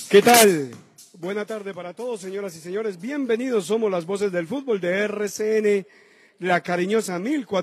¿Qué tal? Buena tarde para todos, señoras y señores. Bienvenidos, somos las voces del fútbol de RCN, la cariñosa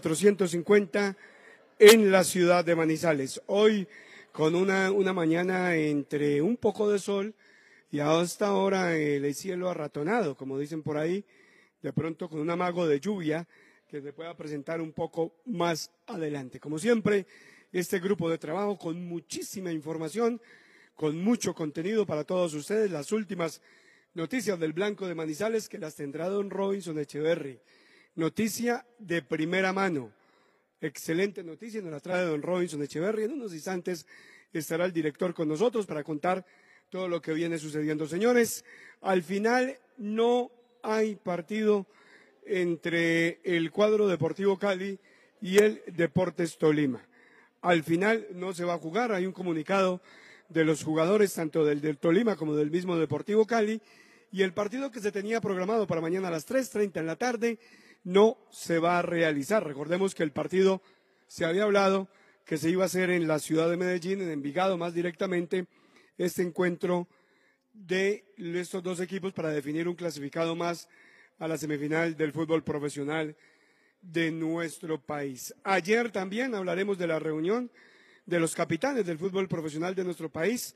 1450 en la ciudad de Manizales. Hoy con una mañana entre un poco de sol y hasta ahora el cielo arratonado, como dicen por ahí, de pronto con un amago de lluvia que se pueda presentar un poco más adelante. Como siempre, este grupo de trabajo con muchísima información, con mucho contenido para todos ustedes, las últimas noticias del Blanco de Manizales que las tendrá don Robinson Echeverry. Noticia de primera mano, excelente noticia, nos la trae don Robinson Echeverry. En unos instantes estará el director con nosotros para contar todo lo que viene sucediendo. Señores, al final no hay partido entre el cuadro Deportivo Cali y el Deportes Tolima. Al final no se va a jugar, hay un comunicado de los jugadores tanto del Tolima como del mismo Deportivo Cali, y el partido que se tenía programado para mañana a las 3:30 en la tarde no se va a realizar. Recordemos que el partido se había hablado que se iba a hacer en la ciudad de Medellín, en Envigado más directamente, este encuentro de estos dos equipos para definir un clasificado más a la semifinal del fútbol profesional de nuestro país. Ayer también hablaremos de la reunión de los capitanes del fútbol profesional de nuestro país,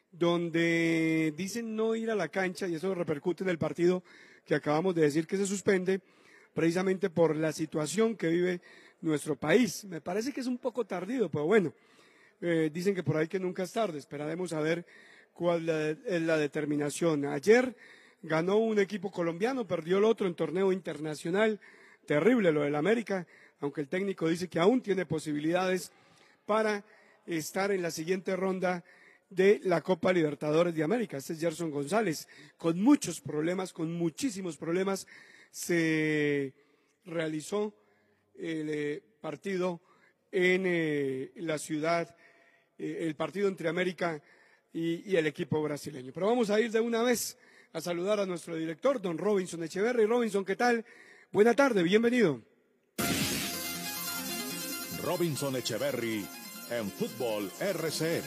donde dicen no ir a la cancha, y eso repercute en el partido que acabamos de decir que se suspende, precisamente por la situación que vive nuestro país. Me parece que es un poco tardío, pero bueno, dicen que por ahí que nunca es tarde, esperaremos a ver cuál es la determinación. Ayer ganó un equipo colombiano, perdió el otro en torneo internacional, terrible lo del América, aunque el técnico dice que aún tiene posibilidades para estar en la siguiente ronda de la Copa Libertadores de América. Este es Gerson González, con muchos problemas, con muchísimos problemas, se realizó el partido en la ciudad, el partido entre América y el equipo brasileño. Pero vamos a ir de una vez a saludar a nuestro director, don Robinson Echeverry. Robinson, ¿qué tal? Buena tarde, bienvenido. Robinson Echeverry en Fútbol RCN.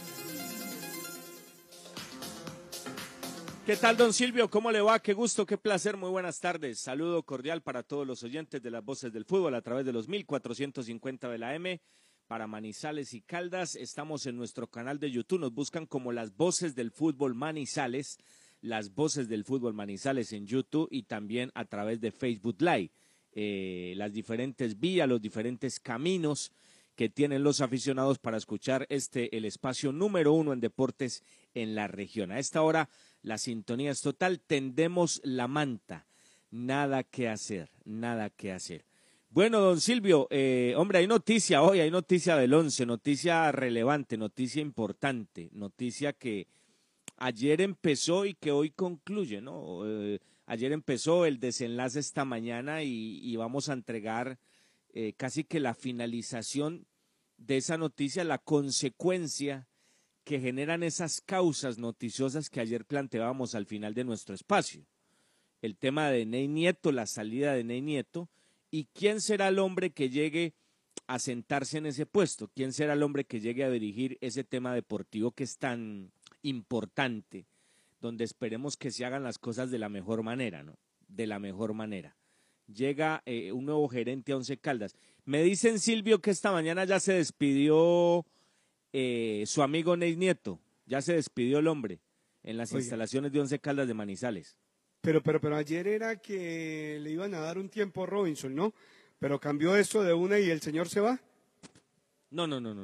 ¿Qué tal, don Silvio? ¿Cómo le va? Qué gusto, qué placer, muy buenas tardes. Saludo cordial para todos los oyentes de las voces del fútbol a través de los 1450 de la M para Manizales y Caldas. Estamos en nuestro canal de YouTube, nos buscan como las voces del fútbol Manizales, las voces del fútbol Manizales en YouTube y también a través de Facebook Live. Las diferentes vías, los diferentes caminos que tienen los aficionados para escuchar el espacio número 1 en deportes en la región. A esta hora la sintonía es total, tendemos la manta, nada que hacer, nada que hacer. Bueno, don Silvio, hombre, hay noticia hoy, hay noticia del 11, noticia relevante, noticia importante, noticia que ayer empezó y que hoy concluye, ¿no? Ayer empezó el desenlace esta mañana y vamos a entregar casi que la finalización de esa noticia, la consecuencia que generan esas causas noticiosas que ayer planteábamos al final de nuestro espacio. El tema de Ney Nieto, la salida de Ney Nieto, y quién será el hombre que llegue a sentarse en ese puesto, quién será el hombre que llegue a dirigir ese tema deportivo que es tan importante, donde esperemos que se hagan las cosas de la mejor manera, ¿no? De la mejor manera. Llega un nuevo gerente a Once Caldas. Me dicen, Silvio, que esta mañana ya se despidió su amigo Ney Nieto, ya se despidió el hombre en las instalaciones de Once Caldas de Manizales. Pero ayer era que le iban a dar un tiempo a Robinson, ¿no? Pero cambió eso de una y el señor se va. No,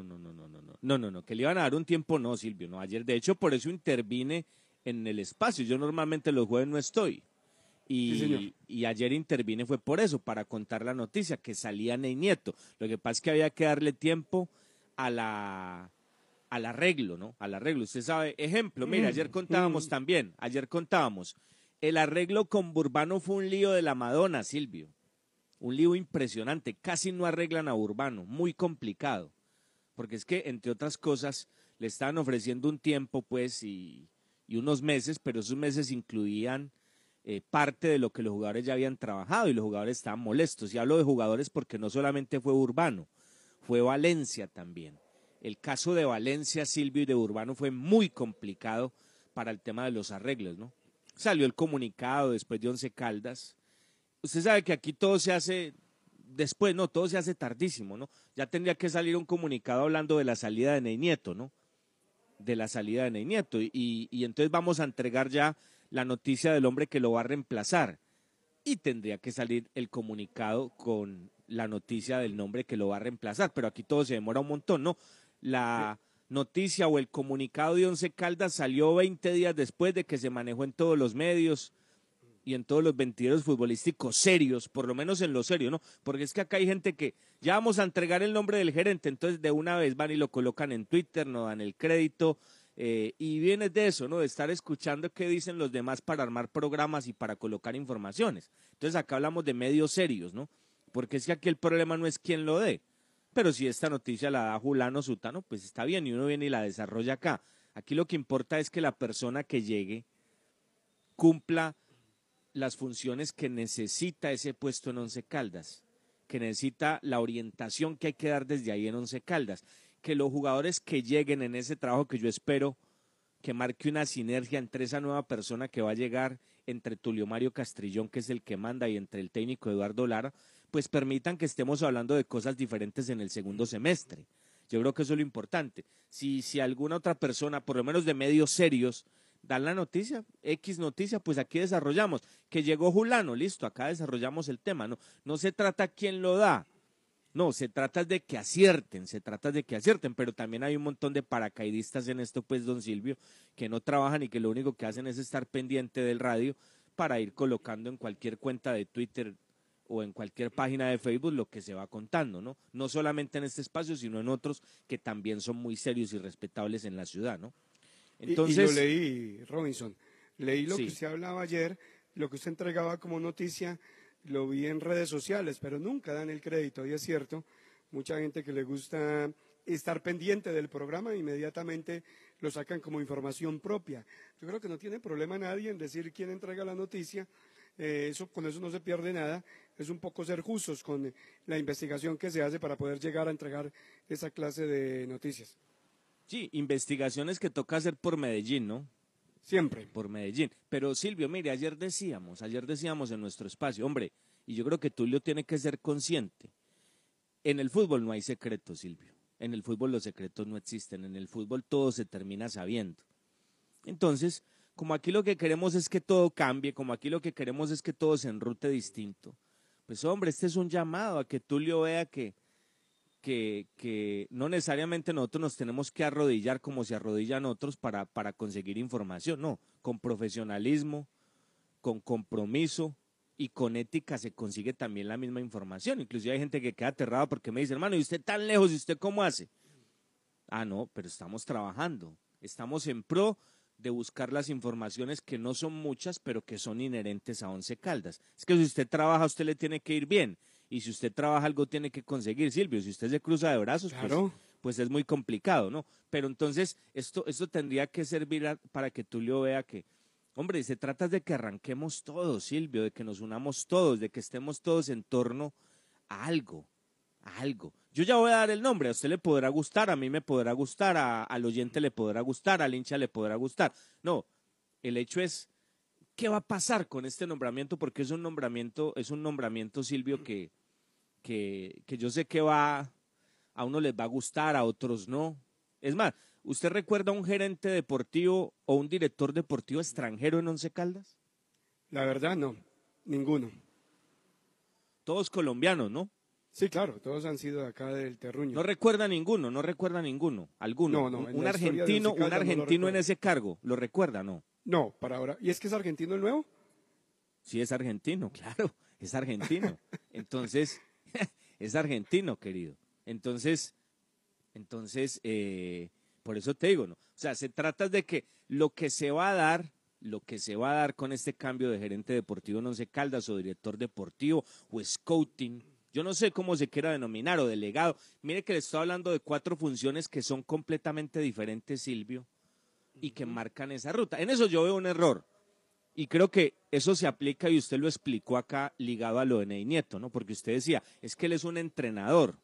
que le iban a dar un tiempo, no, Silvio, no. Ayer, de hecho, por eso intervine en el espacio. Yo normalmente los jueves no estoy. Y ayer intervine fue por eso, para contar la noticia, que salía Ney Nieto. Lo que pasa es que había que darle tiempo al arreglo, ¿no? Al arreglo. Usted sabe, ejemplo, mira, ayer contábamos, el arreglo con Urbano fue un lío de la Madonna, Silvio. Un lío impresionante, casi no arreglan a Urbano, muy complicado. Porque es que, entre otras cosas, le estaban ofreciendo un tiempo, pues, y unos meses, pero esos meses incluían parte de lo que los jugadores ya habían trabajado y los jugadores estaban molestos. Y hablo de jugadores porque no solamente fue Urbano, fue Valencia también. El caso de Valencia, Silvio, y de Urbano fue muy complicado para el tema de los arreglos, ¿no? Salió el comunicado después de Once Caldas. Usted sabe que aquí todo se hace después, ¿no? Todo se hace tardísimo, ¿no? Ya tendría que salir un comunicado hablando de la salida de Ney Nieto, ¿no? De la salida de Ney Nieto. Y entonces vamos a entregar ya la noticia del hombre que lo va a reemplazar. Y tendría que salir el comunicado con la noticia del nombre que lo va a reemplazar. Pero aquí todo se demora un montón, ¿no? La noticia o el comunicado de Once Caldas salió 20 días después de que se manejó en todos los medios y en todos los ventideros futbolísticos serios, por lo menos en lo serio, ¿no? Porque es que acá hay gente que ya vamos a entregar el nombre del gerente, entonces de una vez van y lo colocan en Twitter, no dan el crédito, y viene de eso, ¿no? De estar escuchando qué dicen los demás para armar programas y para colocar informaciones. Entonces acá hablamos de medios serios, ¿no? Porque es que aquí el problema no es quién lo dé, pero si esta noticia la da Julano Sutano, pues está bien y uno viene y la desarrolla acá. Aquí lo que importa es que la persona que llegue cumpla las funciones que necesita ese puesto en Once Caldas, que necesita la orientación que hay que dar desde ahí en Once Caldas, que los jugadores que lleguen en ese trabajo que yo espero que marque una sinergia entre esa nueva persona que va a llegar, entre Tulio Mario Castrillón, que es el que manda, y entre el técnico Eduardo Lara, pues permitan que estemos hablando de cosas diferentes en el segundo semestre. Yo creo que eso es lo importante. Si alguna otra persona, por lo menos de medios serios, dan la noticia, X noticia, pues aquí desarrollamos. Que llegó Julano, listo, acá desarrollamos el tema. No se trata quién lo da, no, se trata de que acierten, pero también hay un montón de paracaidistas en esto, pues, don Silvio, que no trabajan y que lo único que hacen es estar pendiente del radio para ir colocando en cualquier cuenta de Twitter o en cualquier página de Facebook lo que se va contando, ¿no? No solamente en este espacio, sino en otros que también son muy serios y respetables en la ciudad, ¿no? Entonces, y lo leí, Robinson, leí lo sí. que usted hablaba ayer, lo que usted entregaba como noticia, lo vi en redes sociales, pero nunca dan el crédito, y es cierto, mucha gente que le gusta estar pendiente del programa, inmediatamente lo sacan como información propia. Yo creo que no tiene problema nadie en decir quién entrega la noticia, con eso no se pierde nada, es un poco ser justos con la investigación que se hace para poder llegar a entregar esa clase de noticias. Sí, investigaciones que toca hacer por Medellín, ¿no? Siempre. Por Medellín. Pero Silvio, mire, ayer decíamos en nuestro espacio, hombre, y yo creo que Tulio tiene que ser consciente. En el fútbol no hay secretos, Silvio. En el fútbol los secretos no existen. En el fútbol todo se termina sabiendo. Entonces, como aquí lo que queremos es que todo cambie, como aquí lo que queremos es que todo se enrute distinto, pues hombre, este es un llamado a que Tulio vea que no necesariamente nosotros nos tenemos que arrodillar como se arrodillan otros para conseguir información, no, con profesionalismo, con compromiso y con ética se consigue también la misma información. Inclusive hay gente que queda aterrada porque me dice, hermano, ¿y usted tan lejos? ¿Y usted cómo hace? Ah, no, pero estamos trabajando, estamos en pro de buscar las informaciones que no son muchas, pero que son inherentes a Once Caldas. Es que si usted trabaja, a usted le tiene que ir bien. Y si usted trabaja, algo tiene que conseguir, Silvio. Si usted se cruza de brazos, claro, pues es muy complicado, ¿no? Pero entonces, esto tendría que servir para que Tulio vea que, hombre, se trata de que arranquemos todos, Silvio, de que nos unamos todos, de que estemos todos en torno a algo. Yo ya voy a dar el nombre, a usted le podrá gustar, a mí me podrá gustar, al oyente le podrá gustar, al hincha le podrá gustar. No, el hecho es, ¿qué va a pasar con este nombramiento? Porque es un nombramiento, Silvio, que yo sé que a uno les va a gustar, a otros no. Es más, ¿usted recuerda un gerente deportivo o un director deportivo extranjero en Once Caldas? La verdad, no, ninguno. Todos colombianos, ¿no? Sí, claro, todos han sido de acá del terruño. No recuerda ninguno, alguno. No, un argentino en ese cargo, ¿lo recuerda, no? No, para ahora. ¿Y es que es argentino el nuevo? Sí, es argentino, claro, es argentino. Entonces, es argentino, querido. Entonces, por eso te digo, ¿no? O sea, se trata de que lo que se va a dar con este cambio de gerente deportivo en Once Caldas o director deportivo o scouting, yo no sé cómo se quiera denominar, o delegado. Mire que le estoy hablando de 4 funciones que son completamente diferentes, Silvio, y que marcan esa ruta. En eso yo veo un error. Y creo que eso se aplica, y usted lo explicó acá ligado a lo de Ney Nieto, ¿no? Porque usted decía, es que él es un entrenador.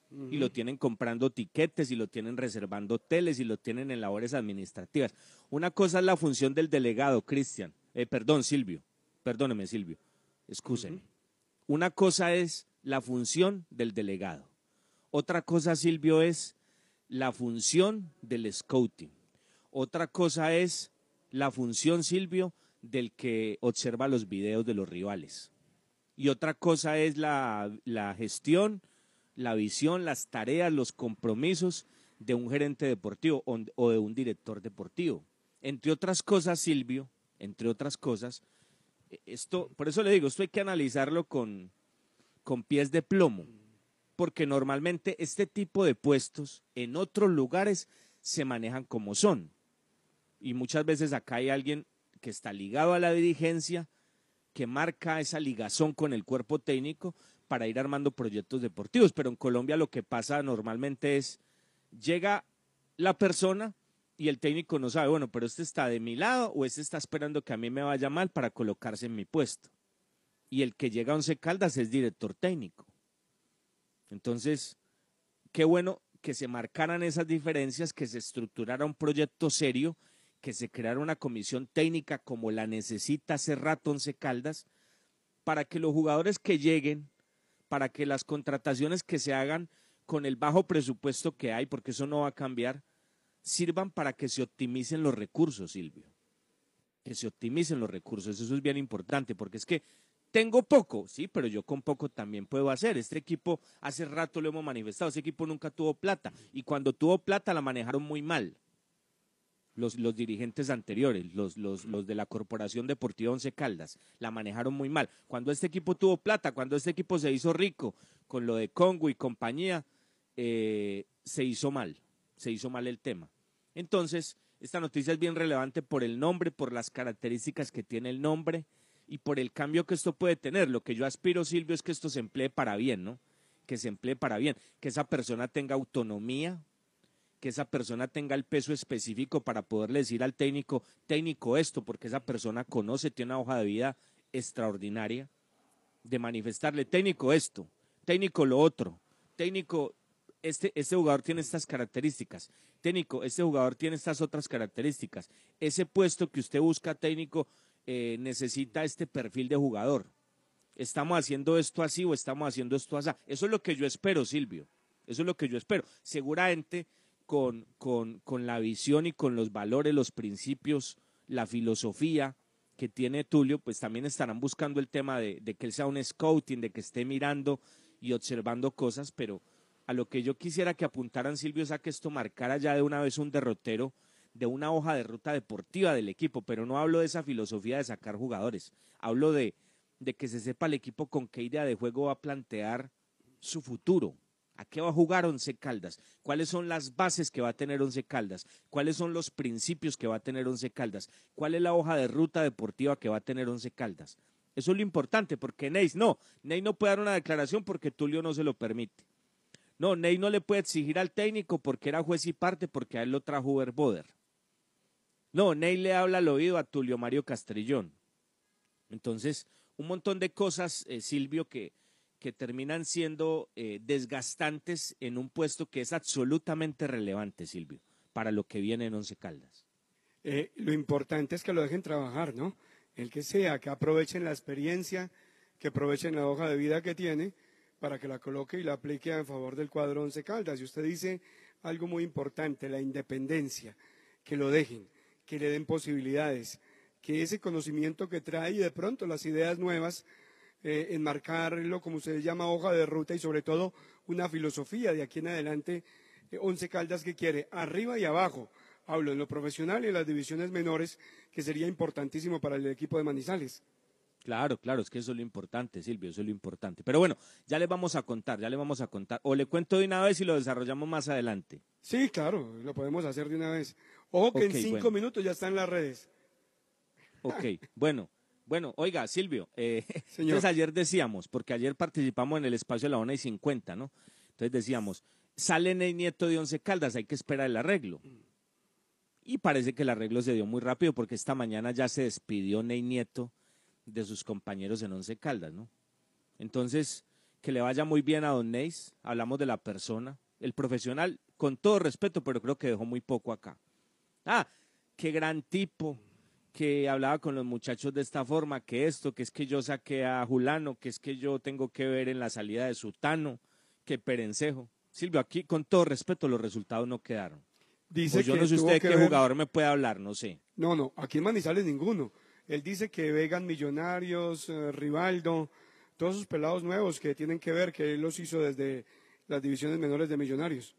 y lo tienen comprando tiquetes y lo tienen reservando hoteles y lo tienen en labores administrativas. Una cosa es la función del delegado, Cristian, Silvio, perdóneme Silvio, excúseme. Una cosa es la función del delegado. Otra cosa, Silvio, es la función del scouting. Otra cosa es la función, Silvio, del que observa los videos de los rivales. Y otra cosa es la gestión, la visión, las tareas, los compromisos de un gerente deportivo o de un director deportivo. Entre otras cosas, Silvio, entre otras cosas, por eso le digo, esto hay que analizarlo con pies de plomo, porque normalmente este tipo de puestos en otros lugares se manejan como son. Y muchas veces acá hay alguien que está ligado a la dirigencia, que marca esa ligazón con el cuerpo técnico para ir armando proyectos deportivos. Pero en Colombia lo que pasa normalmente es, llega la persona y el técnico no sabe, bueno, pero este está de mi lado o este está esperando que a mí me vaya mal para colocarse en mi puesto. Y el que llega a Once Caldas es director técnico. Entonces, qué bueno que se marcaran esas diferencias, que se estructurara un proyecto serio, que se creara una comisión técnica como la necesita hace rato Once Caldas, para que los jugadores que lleguen, para que las contrataciones que se hagan con el bajo presupuesto que hay, porque eso no va a cambiar, sirvan para que se optimicen los recursos, Silvio. Que se optimicen los recursos, eso es bien importante, porque es que tengo poco, sí, pero yo con poco también puedo hacer. Este equipo, hace rato lo hemos manifestado, ese equipo nunca tuvo plata, y cuando tuvo plata la manejaron muy mal. Los dirigentes anteriores, los de la Corporación Deportiva Once Caldas, la manejaron muy mal. Cuando este equipo tuvo plata, cuando este equipo se hizo rico con lo de Congo y compañía, se hizo mal el tema. Entonces, esta noticia es bien relevante por el nombre, por las características que tiene el nombre y por el cambio que esto puede tener. Lo que yo aspiro, Silvio, es que esto se emplee para bien, ¿no? Que se emplee para bien, que esa persona tenga autonomía, que esa persona tenga el peso específico para poderle decir al técnico esto, porque esa persona conoce, tiene una hoja de vida extraordinaria, de manifestarle, técnico esto, técnico lo otro, técnico, este jugador tiene estas características, técnico, este jugador tiene estas otras características, ese puesto que usted busca, técnico, necesita este perfil de jugador, estamos haciendo esto así o estamos haciendo esto así. Eso es lo que yo espero, Silvio, eso es lo que yo espero, seguramente con la visión y con los valores, los principios, la filosofía que tiene Tulio, pues también estarán buscando el tema de que él sea un scouting, de que esté mirando y observando cosas, pero a lo que yo quisiera que apuntaran, Silvio, es a que esto marcara ya de una vez un derrotero de una hoja de ruta deportiva del equipo, pero no hablo de esa filosofía de sacar jugadores, hablo de que se sepa el equipo con qué idea de juego va a plantear su futuro. ¿A qué va a jugar Once Caldas? ¿Cuáles son las bases que va a tener Once Caldas? ¿Cuáles son los principios que va a tener Once Caldas? ¿Cuál es la hoja de ruta deportiva que va a tener Once Caldas? Eso es lo importante, porque Ney no puede dar una declaración porque Tulio no se lo permite. No, Ney no le puede exigir al técnico porque era juez y parte, porque a él lo trajo Uber Boder. No, Ney le habla al oído a Tulio Mario Castrillón. Entonces, un montón de cosas, Silvio, que terminan siendo desgastantes en un puesto que es absolutamente relevante, Silvio, para lo que viene en Once Caldas. Lo importante es que lo dejen trabajar, ¿no? El que sea, que aprovechen la experiencia, que aprovechen la hoja de vida que tiene para que la coloque y la aplique en favor del cuadro Once Caldas. Y usted dice algo muy importante, la independencia, que lo dejen, que le den posibilidades, que ese conocimiento que trae y de pronto las ideas nuevas, enmarcarlo, como se llama, hoja de ruta y sobre todo una filosofía de aquí en adelante. Once Caldas, que quiere arriba y abajo, hablo en lo profesional y en las divisiones menores, que sería importantísimo para el equipo de Manizales. Claro, es que eso es lo importante, Silvio, eso es lo importante. Pero bueno, ya le vamos a contar, o le cuento de una vez y lo desarrollamos más adelante. Sí, claro, lo podemos hacer de una vez. Ojo que en 5 minutos ya está en las redes. Ok, bueno, oiga, Silvio, entonces ayer decíamos, porque ayer participamos en el espacio de la 1:50, ¿no? Entonces decíamos, sale Ney Nieto de Once Caldas, hay que esperar el arreglo. Y parece que el arreglo se dio muy rápido porque esta mañana ya se despidió Ney Nieto de sus compañeros en Once Caldas, ¿no? Entonces, que le vaya muy bien a don Neis, hablamos de la persona, el profesional, con todo respeto, pero creo que dejó muy poco acá. Ah, qué gran tipo, que hablaba con los muchachos de esta forma, que esto, que es que yo saqué a Julano, que es que yo tengo que ver en la salida de Sutano, que Perencejo. Silvio, aquí con todo respeto los resultados no quedaron. Dice Pues yo que no sé tuvo usted que qué ver... jugador me puede hablar, no sé. No, aquí en Manizales ninguno. Él dice que Vegan Millonarios, Rivaldo, todos esos pelados nuevos que tienen que ver, que él los hizo desde las divisiones menores de Millonarios.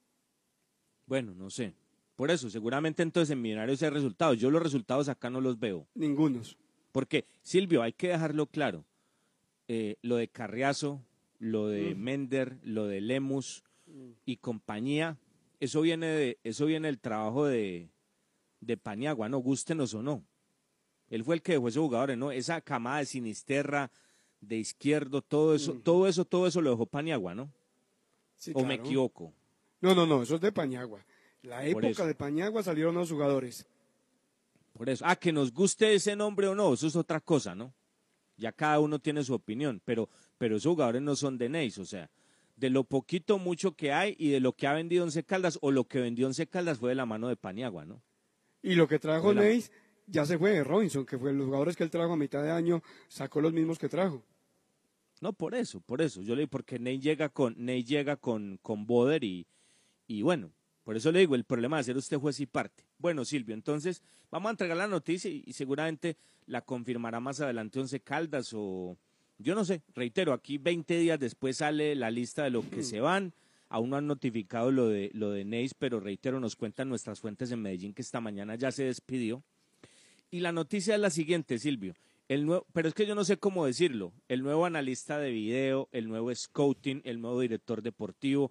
Bueno, no sé. Por eso, seguramente entonces en Millonarios hay resultados. Yo los resultados acá no los veo. Ningunos. Porque, Silvio, hay que dejarlo claro. Lo de Carriazo, lo de Mender, lo de Lemus y compañía, eso viene del trabajo de Paniagua, ¿no? Gústenos o no. Él fue el que dejó esos jugadores, ¿no? Esa camada de Sinisterra, de Izquierdo, todo eso lo dejó Paniagua, ¿no? Sí, ¿O claro. me equivoco? No, eso es de Paniagua. La Por época eso. de Paniagua salieron los jugadores. Por eso. Ah, que nos guste ese nombre o no, eso es otra cosa, ¿no? Ya cada uno tiene su opinión, pero esos jugadores no son de Neis, o sea, de lo poquito, mucho que hay y de lo que ha vendido Once Caldas o lo que vendió Once Caldas fue de la mano de Paniagua, ¿no? Y lo que trajo Neis ya se fue de Robinson, que fue los jugadores que él trajo a mitad de año, sacó los mismos que trajo. No, por eso. Yo le digo, porque Ney llega con Boder y bueno, por eso le digo, el problema de ser usted juez y parte. Bueno, Silvio, entonces vamos a entregar la noticia y seguramente la confirmará más adelante Once Caldas o yo no sé, reitero, aquí 20 días después sale la lista de lo que se van. Aún no han notificado lo de Neis, pero reitero, nos cuentan nuestras fuentes en Medellín que esta mañana ya se despidió. Y la noticia es la siguiente, Silvio. Pero es que yo no sé cómo decirlo. El nuevo analista de video, el nuevo scouting, el nuevo director deportivo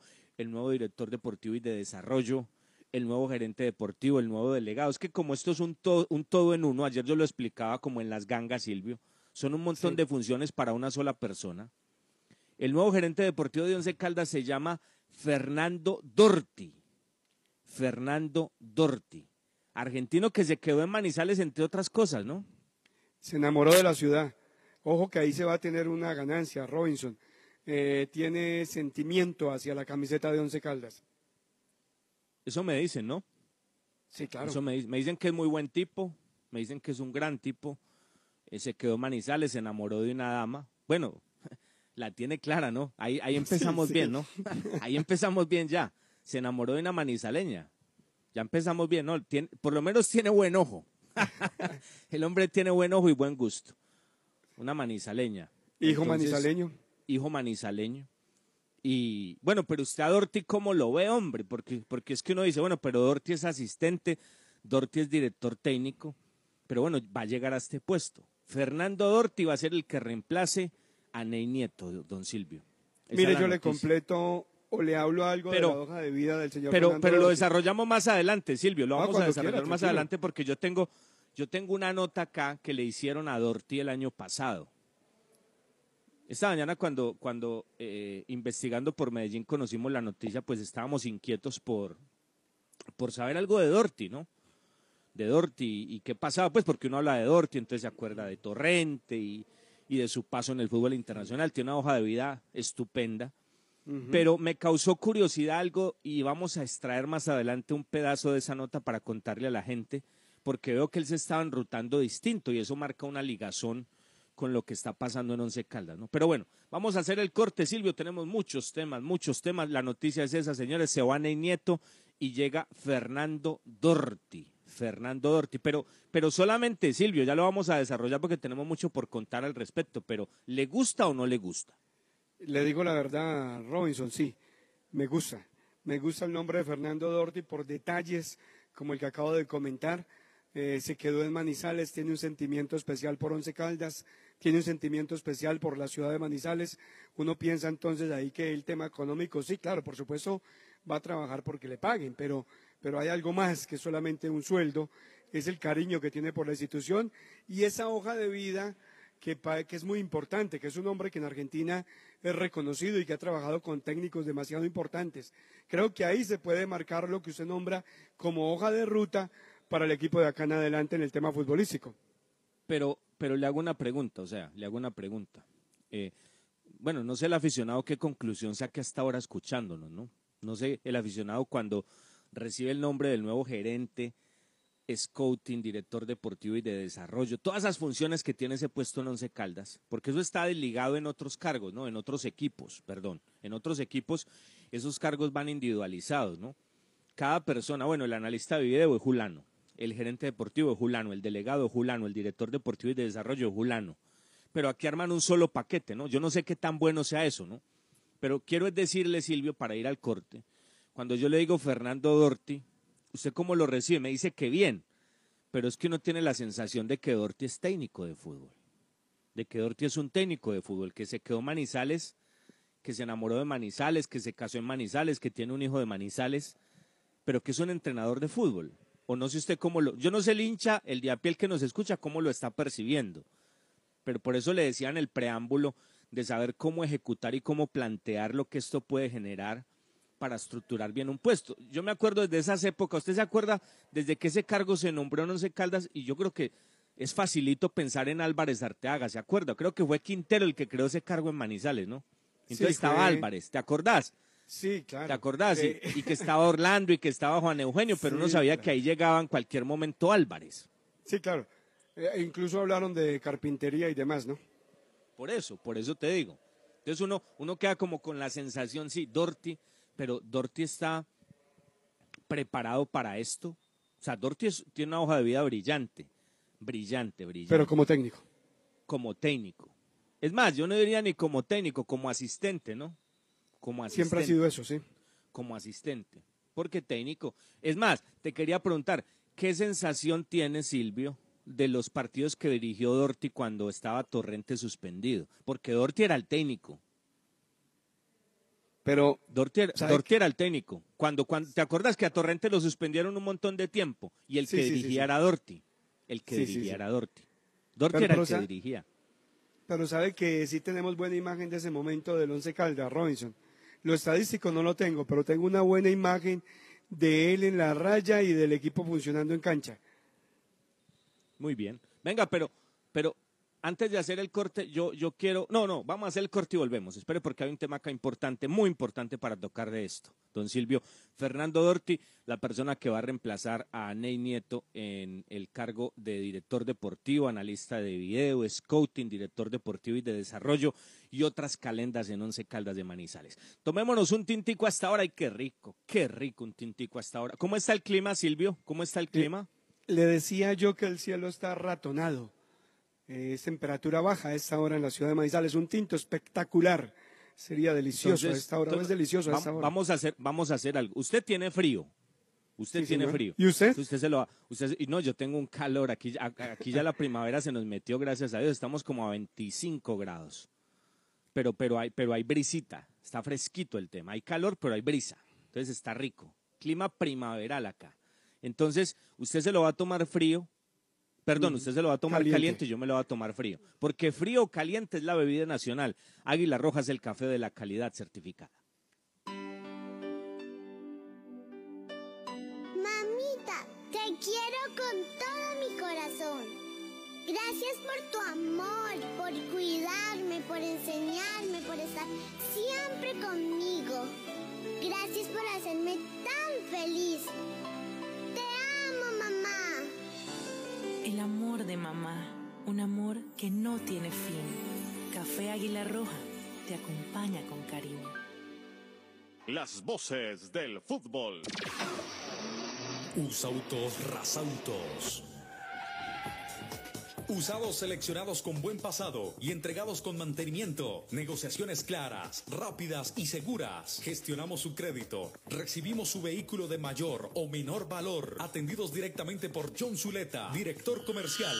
y de desarrollo, el nuevo gerente deportivo, el nuevo delegado. Es que como esto es un todo en uno, ayer yo lo explicaba como en las gangas, Silvio, son un montón de funciones para una sola persona. El nuevo gerente deportivo de Once Caldas se llama Fernando Dorti. Argentino que se quedó en Manizales, entre otras cosas, ¿no? Se enamoró de la ciudad. Ojo que ahí se va a tener una ganancia, Robinson. Tiene sentimiento hacia la camiseta de Once Caldas. Eso me dicen, ¿no? Sí, claro. Eso me dicen que es muy buen tipo, me dicen que es un gran tipo. Se quedó en Manizales, se enamoró de una dama. Bueno, la tiene clara, ¿no? Ahí empezamos bien, ¿no? Ahí empezamos bien ya. Se enamoró de una manizaleña. Ya empezamos bien, ¿no? Por lo menos tiene buen ojo. El hombre tiene buen ojo y buen gusto. Una manizaleña. Hijo manizaleño. Hijo manizaleño. Y bueno, pero usted a Dorti, ¿cómo lo ve, hombre? Porque es que uno dice, bueno, pero Dorti es asistente, Dorti es director técnico, pero bueno, va a llegar a este puesto. Fernando Dorti va a ser el que reemplace a Ney Nieto, don Silvio. Mire, yo le completo o le hablo algo de la hoja de vida del señor Fernando Pero lo Dorti. desarrollamos más adelante, Silvio, lo vamos a desarrollar más tranquilo. adelante porque yo tengo una nota acá que le hicieron a Dorti el año pasado. Esta mañana cuando investigando por Medellín conocimos la noticia, pues estábamos inquietos por saber algo de Dorti, ¿no? De Dorti y qué pasaba, pues porque uno habla de Dorti, entonces se acuerda de Torrente y de su paso en el fútbol internacional, tiene una hoja de vida estupenda. Pero me causó curiosidad algo y vamos a extraer más adelante un pedazo de esa nota para contarle a la gente, porque veo que él se estaba enrutando distinto y eso marca una ligazón con lo que está pasando en Once Caldas, ¿no? Pero bueno, vamos a hacer el corte, Silvio, tenemos muchos temas, la noticia es esa, señores, se va Ney Nieto y llega Fernando Dorti, pero solamente, Silvio, ya lo vamos a desarrollar porque tenemos mucho por contar al respecto, pero ¿le gusta o no le gusta? Le digo la verdad, Robinson, sí, me gusta el nombre de Fernando Dorti por detalles como el que acabo de comentar. Se quedó en Manizales, tiene un sentimiento especial por Once Caldas, tiene un sentimiento especial por la ciudad de Manizales. Uno piensa entonces ahí que el tema económico, sí, claro, por supuesto va a trabajar porque le paguen, pero hay algo más que solamente un sueldo, es el cariño que tiene por la institución y esa hoja de vida que es muy importante, que es un hombre que en Argentina es reconocido y que ha trabajado con técnicos demasiado importantes. Creo que ahí se puede marcar lo que usted nombra como hoja de ruta para el equipo de acá en adelante en el tema futbolístico. Pero le hago una pregunta, bueno, no sé el aficionado qué conclusión saque hasta ahora escuchándonos, ¿no? No sé, el aficionado cuando recibe el nombre del nuevo gerente, scouting, director deportivo y de desarrollo, todas esas funciones que tiene ese puesto en Once Caldas, porque eso está desligado en otros cargos, ¿no? En otros equipos, perdón, en otros equipos esos cargos van individualizados, ¿no? Cada persona, bueno, el analista de video es Julano, el gerente deportivo es Julano, el delegado es Julano, el director deportivo y de desarrollo es Julano, pero aquí arman un solo paquete, ¿no? Yo no sé qué tan bueno sea eso, ¿no? Pero quiero decirle, Silvio, para ir al corte, cuando yo le digo Fernando Dorti, ¿usted cómo lo recibe? Me dice que bien, pero es que uno tiene la sensación de que Dorti es técnico de fútbol, de que Dorti es un técnico de fútbol, que se quedó en Manizales, que se enamoró de Manizales, que se casó en Manizales, que tiene un hijo de Manizales, pero que es un entrenador de fútbol. O no sé usted cómo lo... Yo no sé el hincha, el de a pie, el que nos escucha, cómo lo está percibiendo. Pero por eso le decía en el preámbulo de saber cómo ejecutar y cómo plantear lo que esto puede generar para estructurar bien un puesto. Yo me acuerdo desde esas épocas, ¿usted se acuerda desde que ese cargo se nombró en Once Caldas? Y yo creo que es facilito pensar en Álvarez Arteaga, ¿se acuerda? Creo que fue Quintero el que creó ese cargo en Manizales, ¿no? Entonces Sí, estaba Álvarez, ¿te acordás? Sí, claro. ¿Te acordás? Y que estaba Orlando y que estaba Juan Eugenio, pero uno sabía que ahí llegaba en cualquier momento Álvarez. Sí, claro. Incluso hablaron de carpintería y demás, ¿no? Por eso te digo. Entonces uno queda como con la sensación, sí, Dorti, pero Dorti está preparado para esto. O sea, Dorti tiene una hoja de vida brillante. Pero como técnico. Como técnico. Es más, yo no diría ni como técnico, como asistente, ¿no? Como asistente. Siempre ha sido eso, sí. Como asistente. Porque técnico. Es más, te quería preguntar, ¿qué sensación tiene Silvio de los partidos que dirigió Dorti cuando estaba Torrente suspendido? Porque Dorti era el técnico. Pero Dorti era el técnico. Cuando ¿te acuerdas que a Torrente lo suspendieron un montón de tiempo? Y el que dirigía era Dorti. El que dirigía era Dorti. Dorti era el que dirigía. Pero sabe que sí tenemos buena imagen de ese momento del Once Caldas, Robinson. Lo estadístico no lo tengo, pero tengo una buena imagen de él en la raya y del equipo funcionando en cancha. Muy bien. Venga, pero antes de hacer el corte, yo quiero... No, vamos a hacer el corte y volvemos. Espere, porque hay un tema acá importante, muy importante para tocar de esto. Don Silvio, Fernando Dorti, la persona que va a reemplazar a Ney Nieto en el cargo de director deportivo, analista de video, scouting, director deportivo y de desarrollo y otras calendas en Once Caldas de Manizales. Tomémonos un tintico hasta ahora y qué rico un tintico hasta ahora. ¿Cómo está el clima, Silvio? ¿Cómo está el clima? Le decía yo que el cielo está ratonado. Es temperatura baja a esta hora en la ciudad de Manizales. Un tinto espectacular. Sería delicioso a esta hora. Es delicioso a esta hora. Vamos a hacer algo. Usted tiene frío. Usted tiene frío. ¿Y usted? No, yo tengo un calor. Aquí ya la primavera se nos metió, gracias a Dios. Estamos como a 25 grados. Pero hay brisita. Está fresquito el tema. Hay calor, pero hay brisa. Entonces está rico. Clima primaveral acá. Entonces, usted se lo va a tomar frío. Perdón, usted se lo va a tomar caliente y yo me lo voy a tomar frío. Porque frío o caliente es la bebida nacional. Águila Roja es el café de la calidad certificada. Mamita, te quiero con todo mi corazón. Gracias por tu amor, por cuidarme, por enseñarme, por estar siempre conmigo. Gracias por hacerme tan feliz. Te amo, mamá. El amor de mamá, un amor que no tiene fin. Café Águila Roja te acompaña con cariño. Las voces del fútbol. Usautos Rasautos. Usados seleccionados con buen pasado y entregados con mantenimiento. Negociaciones claras, rápidas y seguras. Gestionamos su crédito. Recibimos su vehículo de mayor o menor valor. Atendidos directamente por John Zuleta, director comercial.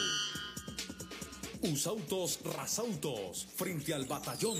Usautos Rasautos, frente al batallón.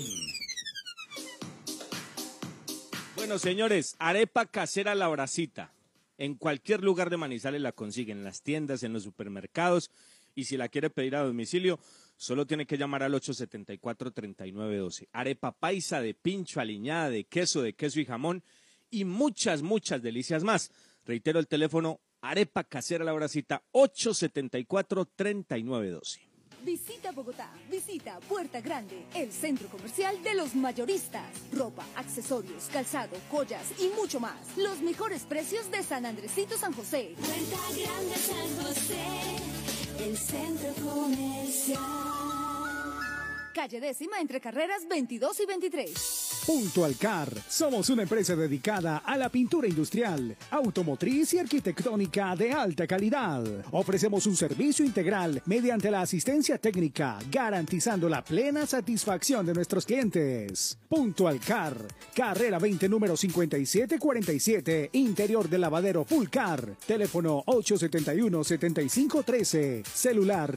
Bueno, señores, arepa casera La Bracita. En cualquier lugar de Manizales la consiguen, en las tiendas, en los supermercados. Y si la quiere pedir a domicilio, solo tiene que llamar al 874-3912. Arepa paisa de pincho, aliñada, de queso y jamón y muchas delicias más. Reitero el teléfono, arepa casera La Bracita, 874-3912. Visita Bogotá, visita Puerta Grande, el centro comercial de los mayoristas. Ropa, accesorios, calzado, joyas y mucho más. Los mejores precios de San Andresito San José. Puerta Grande San José, el centro comercial. Calle 10ª entre carreras 22 y 23. Punto Alcar. Somos una empresa dedicada a la pintura industrial, automotriz y arquitectónica de alta calidad. Ofrecemos un servicio integral mediante la asistencia técnica, garantizando la plena satisfacción de nuestros clientes. Punto Alcar. Carrera 20, número 5747, interior del lavadero Fulcar. Teléfono 871-7513. Celular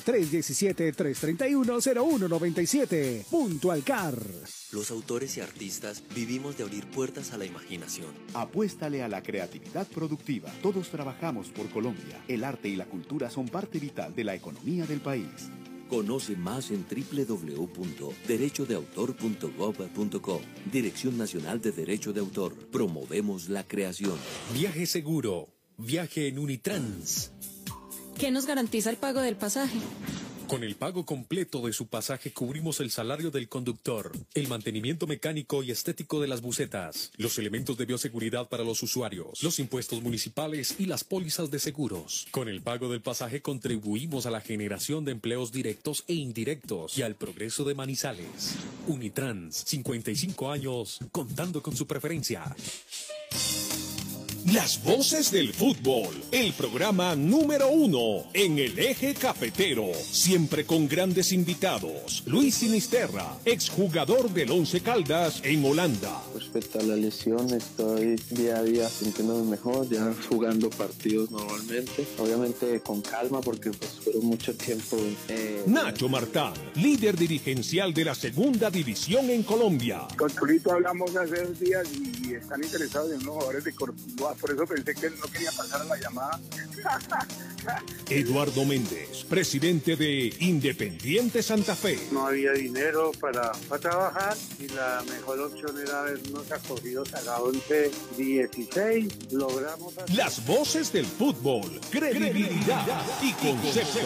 317-331-0197. Punto Alcar. Los autores y artistas vivimos de abrir puertas a la imaginación. Apuéstale a la creatividad productiva. Todos trabajamos por Colombia. El arte y la cultura son parte vital de la economía del país. Conoce más en www.derechodeautor.gov.co. Dirección Nacional de Derecho de Autor. Promovemos la creación. Viaje seguro. Viaje en Unitrans. ¿Qué nos garantiza el pago del pasaje? Con el pago completo de su pasaje cubrimos el salario del conductor, el mantenimiento mecánico y estético de las busetas, los elementos de bioseguridad para los usuarios, los impuestos municipales y las pólizas de seguros. Con el pago del pasaje contribuimos a la generación de empleos directos e indirectos y al progreso de Manizales. Unitrans, 55 años, contando con su preferencia. Las voces del fútbol, el programa número 1 en el eje cafetero, siempre con grandes invitados. Luis Sinisterra, exjugador del Once Caldas en Holanda. Respecto a la lesión, estoy día a día sintiéndome mejor, ya jugando partidos normalmente, obviamente con calma porque pues fueron mucho tiempo. Nacho Martán, líder dirigencial de la segunda división en Colombia. Con Tulito hablamos hace 2 días y están interesados en unos jugadores de Cortuluá. Por eso pensé que él no quería pasar a la llamada. Eduardo Méndez, presidente de Independiente Santa Fe. No había dinero para trabajar y la mejor opción era habernos acogido a la 11-16. Logramos... Las voces del fútbol, credibilidad y concepto.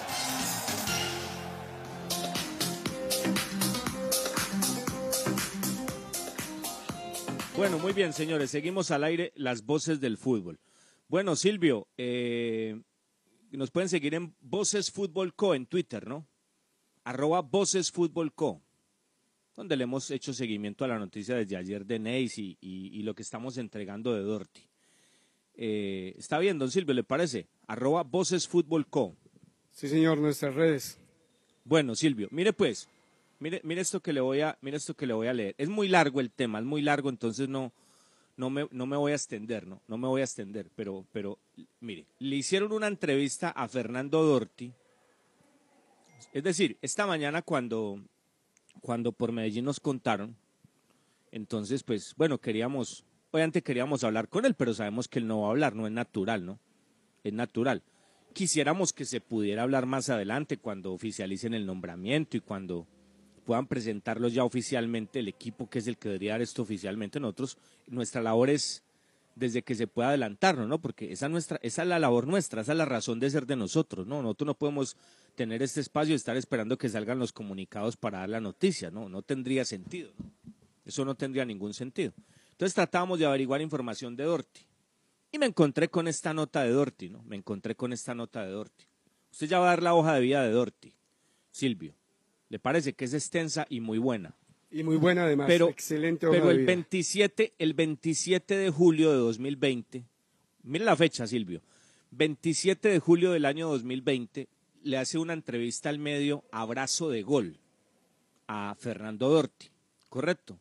Bueno, muy bien, señores. Seguimos al aire las voces del fútbol. Bueno, Silvio, nos pueden seguir en Voces Fútbol Co en Twitter, ¿no? @Voces Fútbol Co, donde le hemos hecho seguimiento a la noticia desde ayer de Neis y lo que estamos entregando de Dorti. ¿Está bien, don Silvio, le parece? @Voces Fútbol Co. Sí, señor, nuestras redes. Bueno, Silvio, mire pues. Mire esto que le voy a leer. Es muy largo el tema, es muy largo, entonces no me voy a extender, no me voy a extender, pero mire, le hicieron una entrevista a Fernando Dorti. Es decir, esta mañana cuando por Medellín nos contaron, entonces pues bueno, obviamente queríamos hablar con él, pero sabemos que él no va a hablar, no es natural, ¿no? Es natural. Quisiéramos que se pudiera hablar más adelante cuando oficialicen el nombramiento y cuando puedan presentarlos ya oficialmente, el equipo que es el que debería dar esto oficialmente. Nosotros, nuestra labor es desde que se pueda adelantarnos, ¿no? Porque esa es la labor nuestra, esa es la razón de ser de nosotros, ¿no? Nosotros no podemos tener este espacio y estar esperando que salgan los comunicados para dar la noticia, ¿no? No tendría sentido, ¿no? Eso no tendría ningún sentido. Entonces tratábamos de averiguar información de Dorti y me encontré con esta nota de Dorti, ¿no? Usted ya va a dar la hoja de vida de Dorti, Silvio. ¿Le parece que es extensa y muy buena? Y muy buena además, excelente hoja pero de el vida. 27 de julio de 2020, mire la fecha, Silvio, 27 de julio del año 2020, le hace una entrevista al medio Abrazo de Gol a Fernando Dorti, ¿correcto?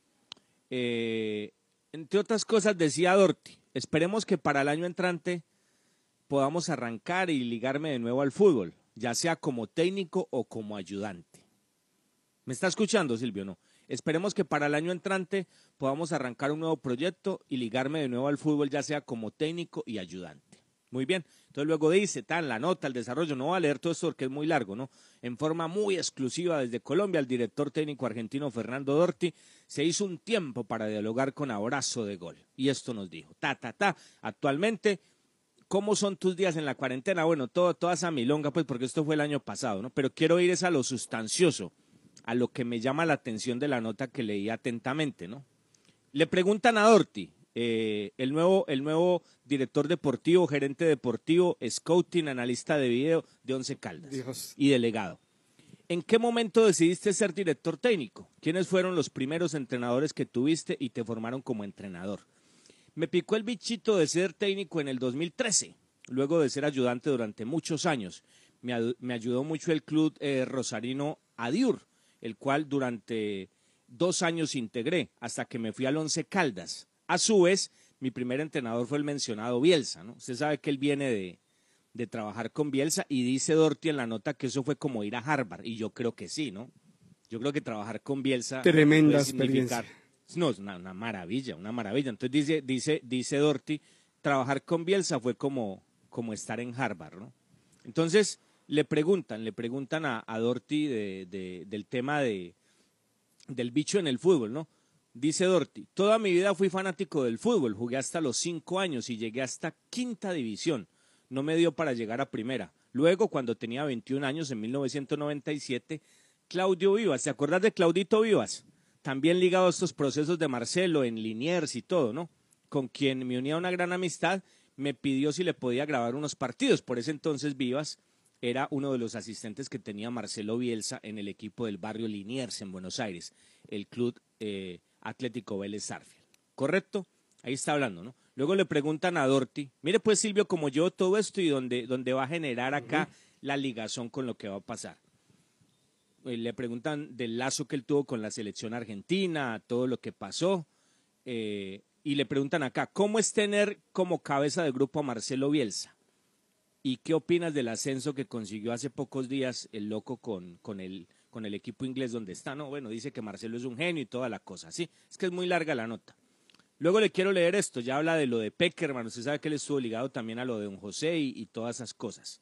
Entre otras cosas decía Dorti, esperemos que para el año entrante podamos arrancar y ligarme de nuevo al fútbol, ya sea como técnico o como ayudante. ¿Me está escuchando, Silvio? No. Esperemos que para el año entrante podamos arrancar un nuevo proyecto y ligarme de nuevo al fútbol, ya sea como técnico y ayudante. Muy bien. Entonces luego dice, la nota, el desarrollo, no voy a leer todo esto porque es muy largo, ¿no? En forma muy exclusiva desde Colombia, el director técnico argentino Fernando Dorti se hizo un tiempo para dialogar con Abrazo de Gol. Y esto nos dijo, actualmente ¿cómo son tus días en la cuarentena? Bueno, toda esa milonga, pues porque esto fue el año pasado, ¿no? Pero quiero ir a lo sustancioso, a lo que me llama la atención de la nota que leí atentamente, ¿no? Le preguntan a Dorti, el nuevo director deportivo, gerente deportivo, scouting, analista de video de Once Caldas y delegado. ¿En qué momento decidiste ser director técnico? ¿Quiénes fueron los primeros entrenadores que tuviste y te formaron como entrenador? Me picó el bichito de ser técnico en el 2013, luego de ser ayudante durante muchos años. Me ayudó mucho el club rosarino Adiur, el cual durante 2 años integré hasta que me fui al Once Caldas. A su vez, mi primer entrenador fue el mencionado Bielsa, ¿no? Usted sabe que él viene de trabajar con Bielsa y dice Dorti en la nota que eso fue como ir a Harvard, y yo creo que sí, ¿no? Yo creo que trabajar con Bielsa tremenda puede significar, experiencia. no, es una maravilla, una maravilla. Entonces dice Dorti, trabajar con Bielsa fue como estar en Harvard, ¿no? Entonces le preguntan a Dorti del tema del bicho en el fútbol, ¿no? Dice Dorti, toda mi vida fui fanático del fútbol, jugué hasta los 5 años y llegué hasta 5ª división. No me dio para llegar a primera. Luego, cuando tenía 21 años, en 1997, Claudio Vivas, ¿te acuerdas de Claudito Vivas? También ligado a estos procesos de Marcelo en Liniers y todo, ¿no? Con quien me unía una gran amistad, me pidió si le podía grabar unos partidos. Por ese entonces Vivas era uno de los asistentes que tenía Marcelo Bielsa en el equipo del barrio Liniers en Buenos Aires, el club Atlético Vélez Sarsfield. ¿Correcto? Ahí está hablando, ¿no? Luego le preguntan a Dorti, mire pues Silvio, como yo todo esto y donde va a generar acá la ligazón con lo que va a pasar. Le preguntan del lazo que él tuvo con la selección argentina, todo lo que pasó, y le preguntan acá, ¿cómo es tener como cabeza de grupo a Marcelo Bielsa? ¿Y qué opinas del ascenso que consiguió hace pocos días el loco con el equipo inglés donde está? No, bueno, dice que Marcelo es un genio y toda la cosa, sí, es que es muy larga la nota. Luego le quiero leer esto, ya habla de lo de Peckerman, usted sabe que él estuvo ligado también a lo de don José y todas esas cosas.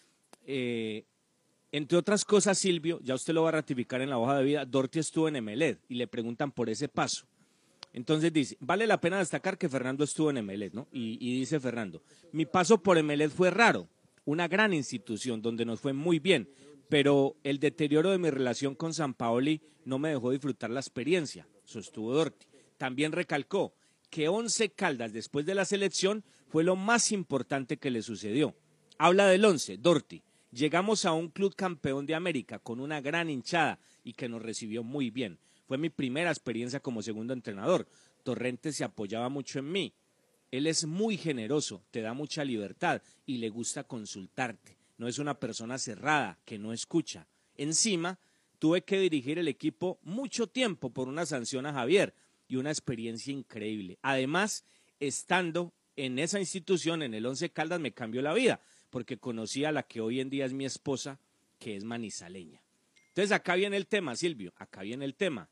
Entre otras cosas, Silvio, ya usted lo va a ratificar en la hoja de vida, Dorti estuvo en Emelec y le preguntan por ese paso. Entonces dice, vale la pena destacar que Fernando estuvo en Emelec, ¿no? Y dice Fernando, mi paso por Emelec fue raro, una gran institución donde nos fue muy bien, pero el deterioro de mi relación con Sampaoli no me dejó disfrutar la experiencia, sostuvo Dorti. También recalcó que Once Caldas después de la selección fue lo más importante que le sucedió. Habla del Once, Dorti. Llegamos a un club campeón de América con una gran hinchada y que nos recibió muy bien. Fue mi primera experiencia como segundo entrenador. Torrente se apoyaba mucho en mí. Él es muy generoso, te da mucha libertad y le gusta consultarte. No es una persona cerrada que no escucha. Encima, tuve que dirigir el equipo mucho tiempo por una sanción a Javier y una experiencia increíble. Además, estando en esa institución, en el Once Caldas, me cambió la vida, porque conocí a la que hoy en día es mi esposa, que es manizaleña. Entonces, acá viene el tema, Silvio, acá viene el tema.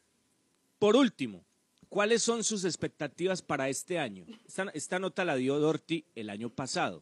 Por último, ¿cuáles son sus expectativas para este año? Esta nota la dio Dorti el año pasado,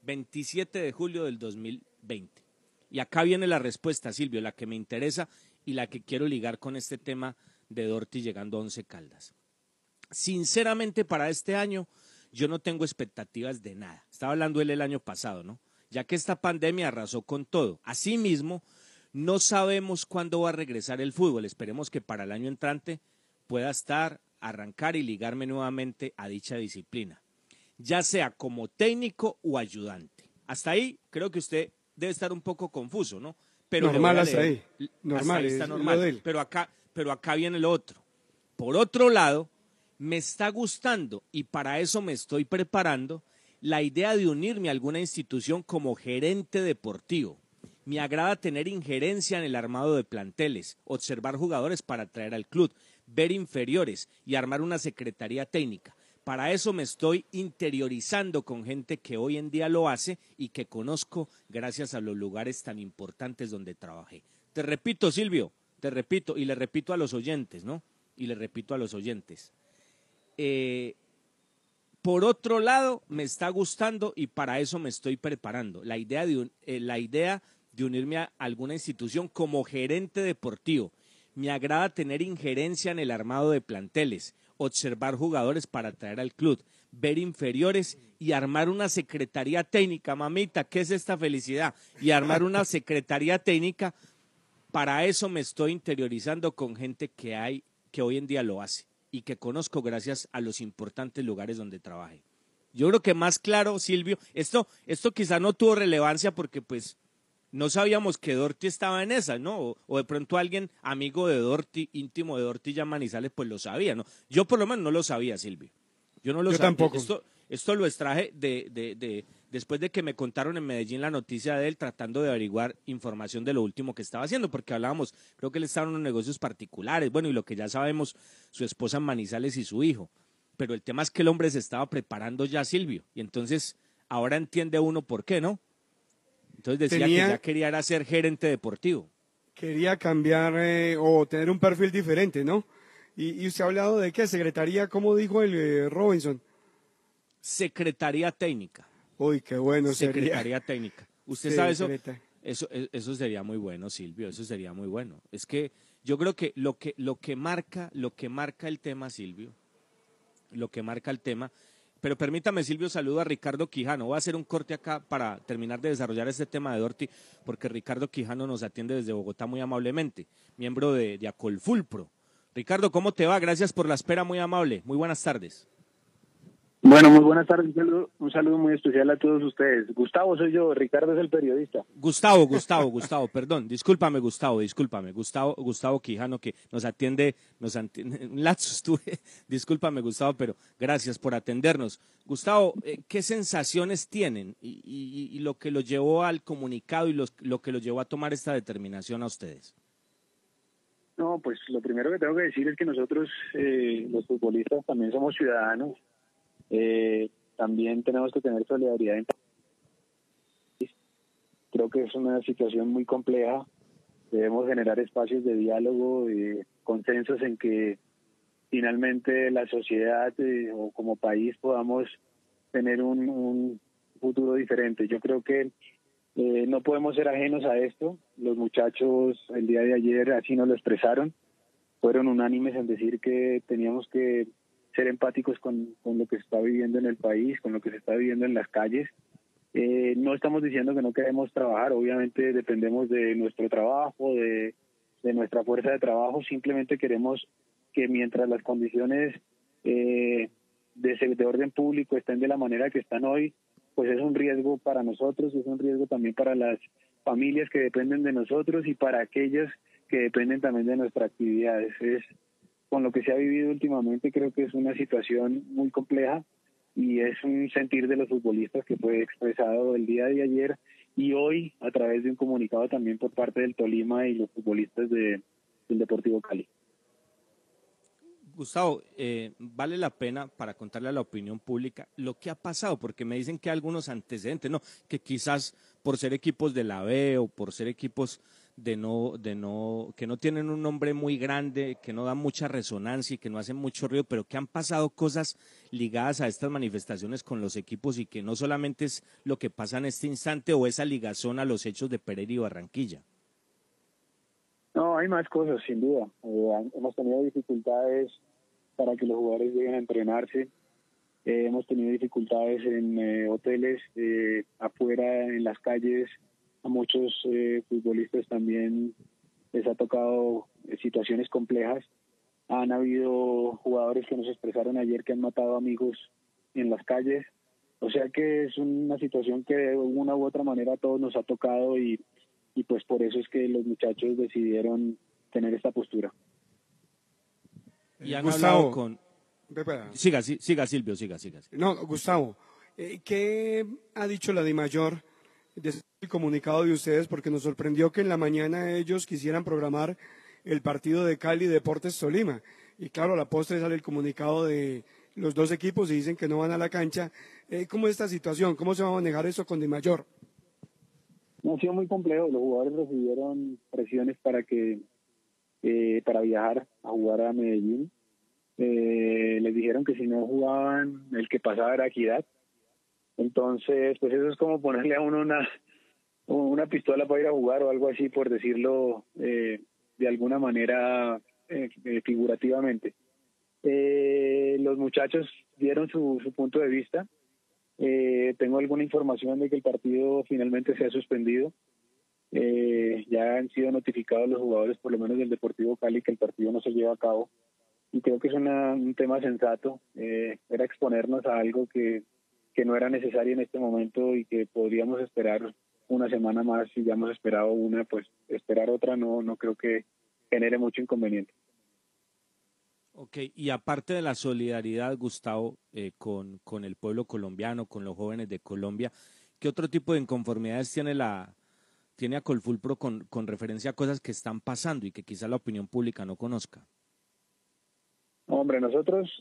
27 de julio del 2020. Y acá viene la respuesta, Silvio, la que me interesa y la que quiero ligar con este tema de Dorti llegando a Once Caldas. Sinceramente, para este año, yo no tengo expectativas de nada. Estaba hablando él el año pasado, ¿no? Ya que esta pandemia arrasó con todo. Asimismo, no sabemos cuándo va a regresar el fútbol. Esperemos que para el año entrante pueda arrancar y ligarme nuevamente a dicha disciplina, ya sea como técnico o ayudante. Hasta ahí creo que usted debe estar un poco confuso, ¿no? Pero normal hasta ahí. Normal, hasta ahí está normal. Pero acá viene lo otro. Por otro lado, me está gustando y para eso me estoy preparando la idea de unirme a alguna institución como gerente deportivo. Me agrada tener injerencia en el armado de planteles, observar jugadores para atraer al club, ver inferiores y armar una secretaría técnica. Para eso me estoy interiorizando con gente que hoy en día lo hace y que conozco gracias a los lugares tan importantes donde trabajé. Te repito, Silvio, te repito y le repito a los oyentes, ¿no? Y le repito a los oyentes. Por otro lado, me está gustando y para eso me estoy preparando. La idea de unirme a alguna institución como gerente deportivo. Me agrada tener injerencia en el armado de planteles, observar jugadores para atraer al club, ver inferiores y armar una secretaría técnica, mamita, ¿qué es esta felicidad? Y armar una secretaría técnica, para eso me estoy interiorizando con gente que hoy en día lo hace y que conozco gracias a los importantes lugares donde trabajé. Yo creo que más claro, Silvio, esto quizá no tuvo relevancia porque pues no sabíamos que Dorti estaba en esa, ¿no? O de pronto alguien amigo de Dorti, íntimo de Dorti ya Manizales, pues lo sabía, ¿no? Yo por lo menos no lo sabía, Silvio. Yo no lo sabía. Tampoco. Esto lo extraje después de que me contaron en Medellín la noticia de él tratando de averiguar información de lo último que estaba haciendo, porque hablábamos, creo que él estaba en unos negocios particulares, bueno, y lo que ya sabemos, su esposa en Manizales y su hijo. Pero el tema es que el hombre se estaba preparando ya, Silvio, y entonces ahora entiende uno por qué, ¿no? Entonces decía que ya quería era ser gerente deportivo. Quería cambiar o tener un perfil diferente, ¿no? Y usted ha hablado de qué, secretaría, ¿cómo dijo el Robinson? Secretaría técnica. Uy, qué bueno Secretaría técnica. ¿Usted sabe eso? Eso sería muy bueno, Silvio, eso sería muy bueno. Es que yo creo que lo que marca el tema, Silvio, lo que marca el tema. Pero permítame, Silvio, saludo a Ricardo Quijano. Voy a hacer un corte acá para terminar de desarrollar este tema de Dorti, porque Ricardo Quijano nos atiende desde Bogotá muy amablemente, miembro de Acolfulpro. Ricardo, ¿cómo te va? Gracias por la espera, muy amable. Muy buenas tardes. Bueno, muy buenas tardes. Un saludo muy especial a todos ustedes. Gustavo soy yo, Ricardo es el periodista. Gustavo, perdón. Discúlpame, Gustavo. Gustavo Quijano, que nos atiende un lapsus tuve. Discúlpame, Gustavo, pero gracias por atendernos. Gustavo, ¿qué sensaciones tienen y lo que los llevó al comunicado y lo que los llevó a tomar esta determinación a ustedes? No, pues lo primero que tengo que decir es que nosotros, los futbolistas, también somos ciudadanos. También tenemos que tener solidaridad en el país. Creo que es una situación muy compleja. Debemos generar espacios de diálogo, consensos en que finalmente la sociedad o como país podamos tener un futuro diferente. Yo creo que no podemos ser ajenos a esto. Los muchachos el día de ayer así nos lo expresaron. Fueron unánimes en decir que teníamos que ser empáticos con lo que se está viviendo en el país, con lo que se está viviendo en las calles. No estamos diciendo que no queremos trabajar, obviamente dependemos de nuestro trabajo, de nuestra fuerza de trabajo, simplemente queremos que mientras las condiciones de orden público estén de la manera que están hoy, pues es un riesgo para nosotros, es un riesgo también para las familias que dependen de nosotros y para aquellas que dependen también de nuestras actividades. Con lo que se ha vivido últimamente, creo que es una situación muy compleja y es un sentir de los futbolistas que fue expresado el día de ayer y hoy a través de un comunicado también por parte del Tolima y los futbolistas del Deportivo Cali. Gustavo, vale la pena para contarle a la opinión pública lo que ha pasado, porque me dicen que hay algunos antecedentes, ¿no? Que quizás por ser equipos de la B o por ser equipos que no tienen un nombre muy grande, que no dan mucha resonancia y que no hacen mucho ruido, pero que han pasado cosas ligadas a estas manifestaciones con los equipos y que no solamente es lo que pasa en este instante o esa ligazón a los hechos de Pereira y Barranquilla. No, hay más cosas, sin duda. Hemos tenido dificultades para que los jugadores lleguen a entrenarse. Hemos tenido dificultades en hoteles, afuera, en las calles. A muchos futbolistas también les ha tocado situaciones complejas. Han habido jugadores que nos expresaron ayer que han matado amigos en las calles. O sea que es una situación que de una u otra manera a todos nos ha tocado y pues por eso es que los muchachos decidieron tener esta postura. Y han Gustavo, hablado con... Siga, Silvio, siga. No, Gustavo, ¿qué ha dicho la DIMAYOR desde el comunicado de ustedes? Porque nos sorprendió que en la mañana ellos quisieran programar el partido de Cali Deportes Tolima. Y claro, a la postre sale el comunicado de los dos equipos y dicen que no van a la cancha. ¿Cómo es esta situación? ¿Cómo se va a manejar eso con DIMAYOR? No, ha sido muy complejo. Los jugadores recibieron presiones para viajar a jugar a Medellín. Les dijeron que si no jugaban, el que pasaba era Equidad. Entonces, pues eso es como ponerle a uno una pistola para ir a jugar o algo así, por decirlo de alguna manera figurativamente. Los muchachos dieron su punto de vista. Tengo alguna información de que el partido finalmente se ha suspendido. Ya han sido notificados los jugadores, por lo menos del Deportivo Cali, que el partido no se lleva a cabo. Y creo que es un tema sensato. Era exponernos a algo que no era necesario en este momento y que podríamos esperar una semana más. Si ya hemos esperado una, pues esperar otra no creo que genere mucho inconveniente. Ok, y aparte de la solidaridad, Gustavo, con el pueblo colombiano, con los jóvenes de Colombia, ¿qué otro tipo de inconformidades tiene Acolfulpro con referencia a cosas que están pasando y que quizá la opinión pública no conozca? Hombre, nosotros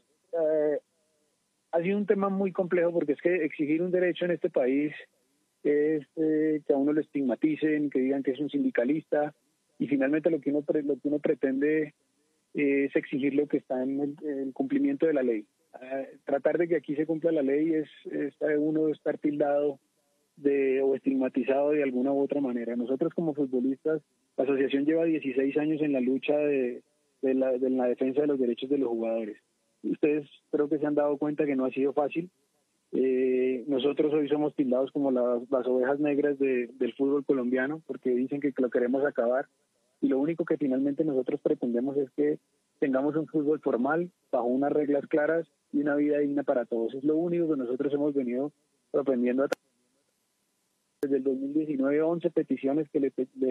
ha sido un tema muy complejo porque es que exigir un derecho en este país es que a uno lo estigmaticen, que digan que es un sindicalista, y finalmente lo que uno pretende es exigir lo que está en el cumplimiento de la ley. Tratar de que aquí se cumpla la ley es uno estar tildado o estigmatizado de alguna u otra manera. Nosotros como futbolistas, la asociación lleva 16 años en la lucha de la defensa de los derechos de los jugadores. Ustedes creo que se han dado cuenta que no ha sido fácil. Nosotros hoy somos tildados como las ovejas negras del fútbol colombiano porque dicen que lo queremos acabar. Y lo único que finalmente nosotros pretendemos es que tengamos un fútbol formal, bajo unas reglas claras y una vida digna para todos. Es lo único que nosotros hemos venido propendiendo desde el 2019, 11 peticiones que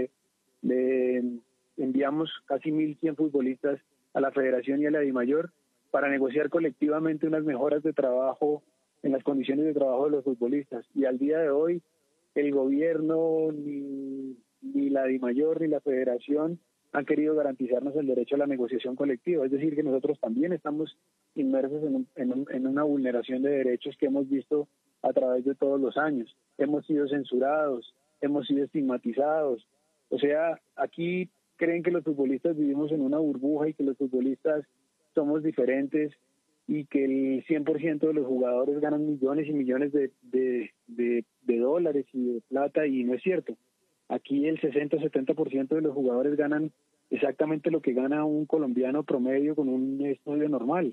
le enviamos casi 1.100 futbolistas a la Federación y a la DIMAYOR para negociar colectivamente unas mejoras de trabajo en las condiciones de trabajo de los futbolistas. Y al día de hoy, el gobierno ni la DIMAYOR ni la Federación han querido garantizarnos el derecho a la negociación colectiva. Es decir, que nosotros también estamos inmersos en una vulneración de derechos que hemos visto a través de todos los años. Hemos sido censurados, hemos sido estigmatizados. O sea, aquí creen que los futbolistas vivimos en una burbuja y que los futbolistas somos diferentes y que el 100% de los jugadores ganan millones y millones de dólares y de plata, y no es cierto. Aquí el 60-70% de los jugadores ganan exactamente lo que gana un colombiano promedio con un estudio normal.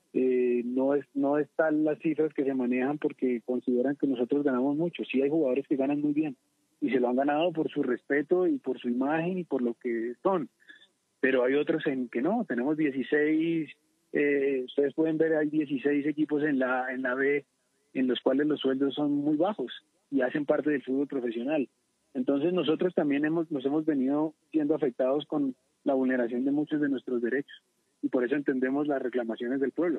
No están las cifras que se manejan porque consideran que nosotros ganamos mucho. Sí hay jugadores que ganan muy bien y se lo han ganado por su respeto y por su imagen y por lo que son. Pero hay otros en que no. Tenemos 16, ustedes pueden ver, hay 16 equipos en la B en los cuales los sueldos son muy bajos y hacen parte del fútbol profesional. Entonces nosotros también nos hemos venido siendo afectados con la vulneración de muchos de nuestros derechos y por eso entendemos las reclamaciones del pueblo.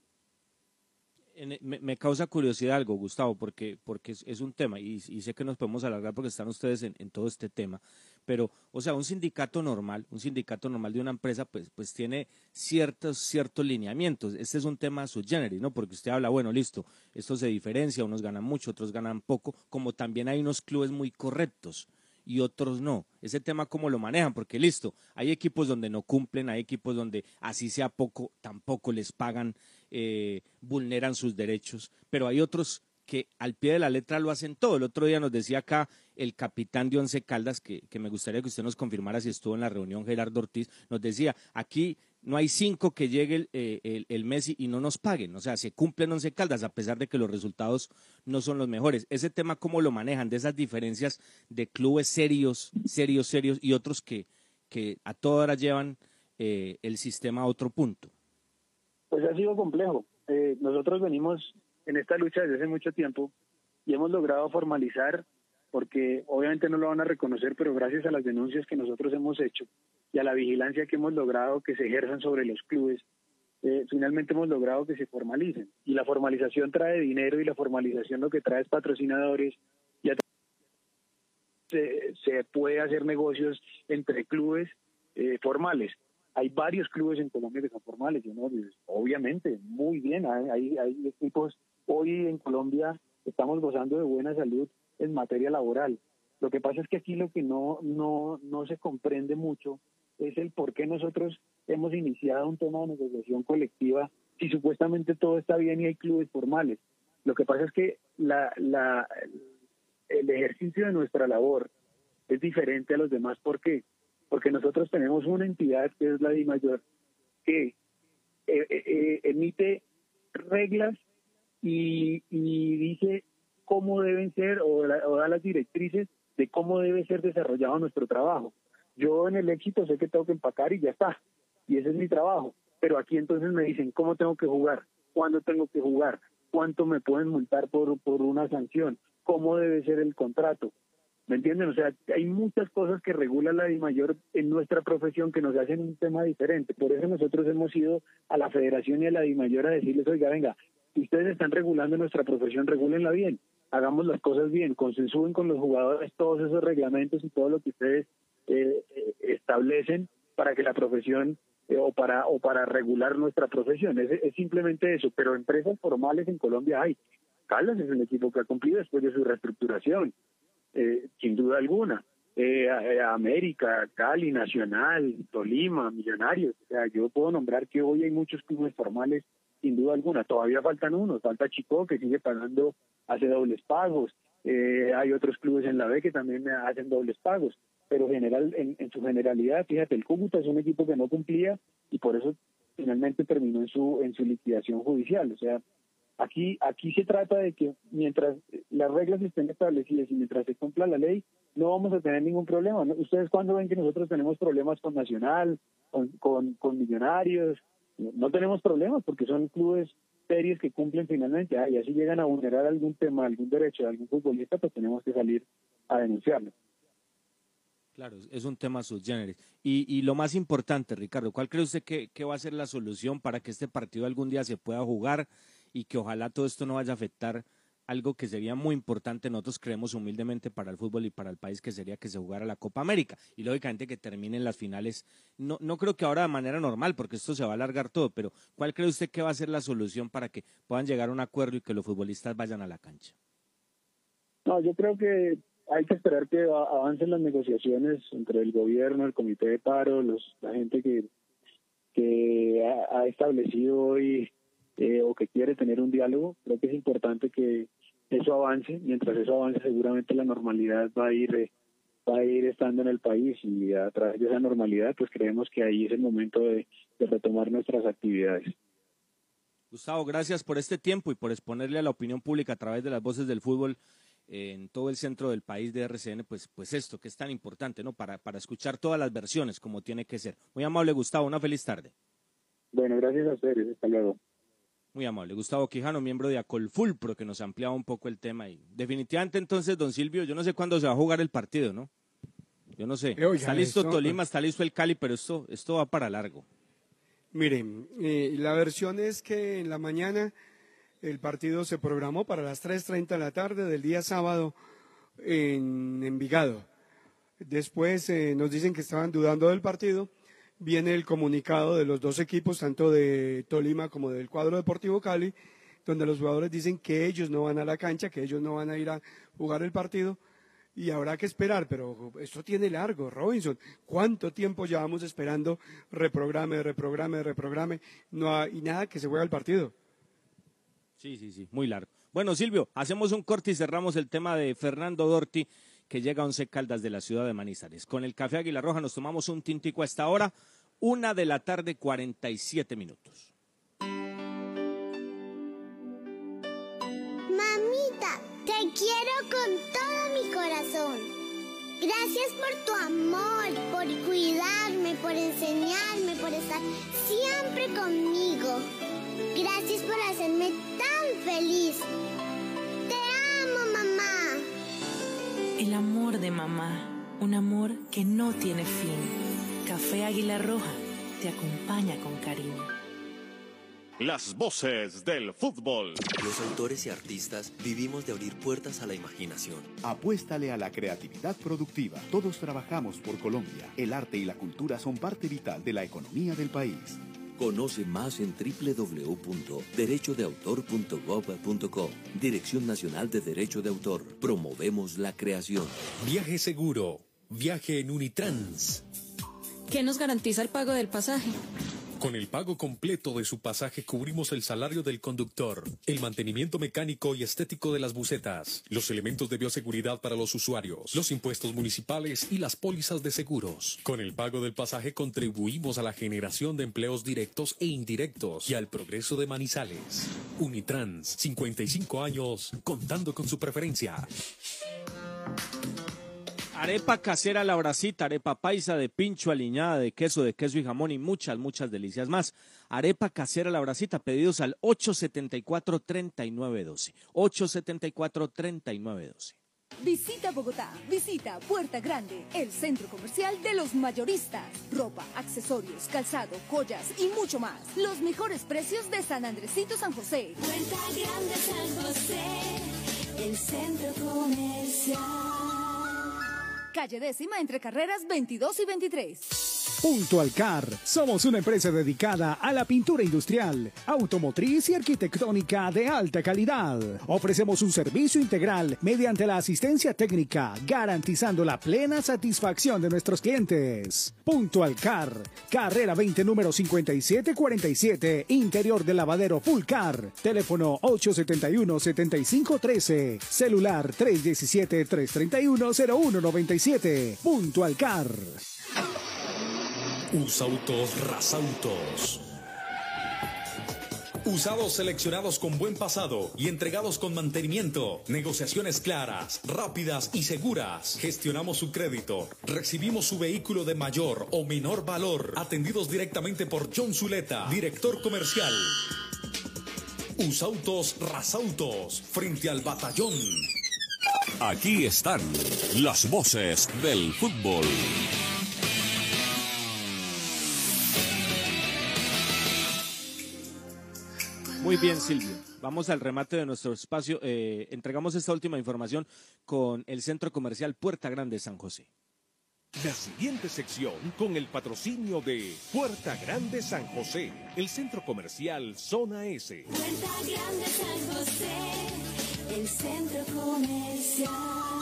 Me causa curiosidad algo, Gustavo, porque es un tema y sé que nos podemos alargar porque están ustedes en todo este tema, pero, o sea, un sindicato normal de una empresa, pues tiene ciertos lineamientos. Este es un tema sui generis, ¿no? Porque usted habla, bueno, listo, esto se diferencia, unos ganan mucho, otros ganan poco, como también hay unos clubes muy correctos y otros no. Ese tema, ¿cómo lo manejan? Porque listo, hay equipos donde no cumplen, hay equipos donde así sea poco, tampoco les pagan, vulneran sus derechos, pero hay otros que al pie de la letra lo hacen todo. El otro día nos decía acá el capitán de Once Caldas, que me gustaría que usted nos confirmara si estuvo en la reunión, Gerardo Ortiz, nos decía, aquí no hay 5 que llegue el mes y no nos paguen, o sea, se cumplen Once Caldas a pesar de que los resultados no son los mejores. Ese tema, ¿cómo lo manejan? De esas diferencias de clubes serios y otros que a toda hora llevan el sistema a otro punto. Pues ha sido complejo. Nosotros venimos en esta lucha desde hace mucho tiempo y hemos logrado formalizar, porque obviamente no lo van a reconocer, pero gracias a las denuncias que nosotros hemos hecho y a la vigilancia que hemos logrado que se ejerzan sobre los clubes, finalmente hemos logrado que se formalicen. Y la formalización trae dinero y la formalización lo que trae es patrocinadores y se puede hacer negocios entre clubes formales. Hay varios clubes en Colombia que son formales, ¿no? Obviamente, muy bien, hay equipos. Hoy en Colombia estamos gozando de buena salud en materia laboral. Lo que pasa es que aquí lo que no se comprende mucho es el por qué nosotros hemos iniciado un tema de negociación colectiva si supuestamente todo está bien y hay clubes formales. Lo que pasa es que el ejercicio de nuestra labor es diferente a los demás. ¿Por qué? Porque nosotros tenemos una entidad que es la DIMAYOR, que emite reglas y dice cómo deben ser o da las directrices de cómo debe ser desarrollado nuestro trabajo. Yo en el éxito sé que tengo que empacar y ya está, y ese es mi trabajo, pero aquí entonces me dicen cómo tengo que jugar, cuándo tengo que jugar, cuánto me pueden multar por una sanción, cómo debe ser el contrato. ¿Me entienden? O sea, hay muchas cosas que regula la DIMAYOR en nuestra profesión que nos hacen un tema diferente. Por eso nosotros hemos ido a la federación y a la DIMAYOR a decirles, oiga, venga, si ustedes están regulando nuestra profesión, regúlenla bien, hagamos las cosas bien, consensúen con los jugadores todos esos reglamentos y todo lo que ustedes establecen para que la profesión o para regular nuestra profesión. Es simplemente eso, pero empresas formales en Colombia hay. Caldas es un equipo que ha cumplido después de su reestructuración. Sin duda alguna, América, Cali, Nacional, Tolima, Millonarios, o sea, yo puedo nombrar que hoy hay muchos clubes formales, sin duda alguna, todavía faltan unos, falta Chico que sigue pagando, hace dobles pagos, hay otros clubes en la B que también hacen dobles pagos, pero en su generalidad, fíjate, el Cúcuta es un equipo que no cumplía y por eso finalmente terminó en su liquidación judicial, o sea, Aquí se trata de que mientras las reglas estén establecidas y mientras se cumpla la ley, no vamos a tener ningún problema. ¿Ustedes cuándo ven que nosotros tenemos problemas con Nacional, con Millonarios? No tenemos problemas porque son clubes serios que cumplen finalmente. Y así llegan a vulnerar algún tema, algún derecho de algún futbolista, pues tenemos que salir a denunciarlo. Claro, es un tema sui generis. Y lo más importante, Ricardo, ¿cuál cree usted que va a ser la solución para que este partido algún día se pueda jugar y que ojalá todo esto no vaya a afectar algo que sería muy importante, nosotros creemos humildemente para el fútbol y para el país, que sería que se jugara la Copa América y lógicamente que terminen las finales, no creo que ahora de manera normal porque esto se va a alargar todo, pero ¿cuál cree usted que va a ser la solución para que puedan llegar a un acuerdo y que los futbolistas vayan a la cancha? No, yo creo que hay que esperar que avancen las negociaciones entre el gobierno, el comité de paro, la gente que ha establecido hoy o que quiere tener un diálogo. Creo que es importante que eso avance. Mientras eso avance, seguramente la normalidad va a ir estando en el país y a través de esa normalidad, pues creemos que ahí es el momento de retomar nuestras actividades. Gustavo, gracias por este tiempo y por exponerle a la opinión pública a través de las voces del fútbol en todo el centro del país de RCN, pues esto que es tan importante, ¿no? Para escuchar todas las versiones como tiene que ser. Muy amable, Gustavo, una feliz tarde. Bueno, gracias a ustedes, hasta luego. Muy amable. Gustavo Quijano, miembro de Acolfulpro, que nos ampliaba un poco el tema. Y definitivamente entonces, don Silvio, yo no sé cuándo se va a jugar el partido, ¿no? Yo no sé. Está listo Tolima, está listo el Cali, pero esto va para largo. Miren, la versión es que en la mañana el partido se programó para las 3:30 de la tarde del día sábado en Envigado. Después nos dicen que estaban dudando del partido. Viene el comunicado de los dos equipos, tanto de Tolima como del cuadro Deportivo Cali, donde los jugadores dicen que ellos no van a la cancha, que ellos no van a ir a jugar el partido y habrá que esperar, pero esto tiene largo, Robinson. ¿Cuánto tiempo llevamos esperando reprograme, no hay nada que se juega el partido? Sí, muy largo. Bueno, Silvio, hacemos un corte y cerramos el tema de Fernando Dorti, que llega a Once Caldas de la ciudad de Manizales. Con el Café Águila Roja nos tomamos un tintico a esta hora, 1:47 p.m. Mamita, te quiero con todo mi corazón. Gracias por tu amor, por cuidarme, por enseñarme, por estar siempre conmigo. Gracias por hacerme tan feliz. Te amo, mamá. El amor de mamá, un amor que no tiene fin. Café Águila Roja te acompaña con cariño. Las voces del fútbol. Los autores y artistas vivimos de abrir puertas a la imaginación. Apuéstale a la creatividad productiva. Todos trabajamos por Colombia. El arte y la cultura son parte vital de la economía del país. Conoce más en www.derechodeautor.gov.co. Dirección Nacional de Derecho de Autor. Promovemos la creación. Viaje seguro. Viaje en Unitrans. ¿Qué nos garantiza el pago del pasaje? Con el pago completo de su pasaje cubrimos el salario del conductor, el mantenimiento mecánico y estético de las busetas, los elementos de bioseguridad para los usuarios, los impuestos municipales y las pólizas de seguros. Con el pago del pasaje contribuimos a la generación de empleos directos e indirectos y al progreso de Manizales. Unitrans, 55 años, contando con su preferencia. Arepa casera La Bracita, arepa paisa de pincho, aliñada de queso y jamón y muchas, muchas delicias más. Arepa casera La Bracita, pedidos al 874-3912. 874-3912. Visita Bogotá, visita Puerta Grande, el centro comercial de los mayoristas. Ropa, accesorios, calzado, joyas y mucho más. Los mejores precios de San Andresito San José. Puerta Grande San José, el centro comercial. Calle Décima entre carreras 22 y 23. Puntual Car. Somos una empresa dedicada a la pintura industrial, automotriz y arquitectónica de alta calidad. Ofrecemos un servicio integral mediante la asistencia técnica, garantizando la plena satisfacción de nuestros clientes. Puntual Car. Carrera 20, número 5747, interior del lavadero Full Car. Teléfono 871-7513. Celular 317-331-0197. Puntual Car. Usautos Rasautos. Usados seleccionados con buen pasado y entregados con mantenimiento. Negociaciones claras, rápidas y seguras. Gestionamos su crédito. Recibimos su vehículo de mayor o menor valor. Atendidos directamente por John Zuleta, director comercial. Usautos Rasautos, frente al batallón. Aquí están las voces del fútbol. Muy bien, Silvio. Vamos al remate de nuestro espacio. Entregamos esta última información con el Centro Comercial Puerta Grande San José. La siguiente sección con el patrocinio de Puerta Grande San José, el centro comercial Zona S. Puerta Grande San José, el centro comercial.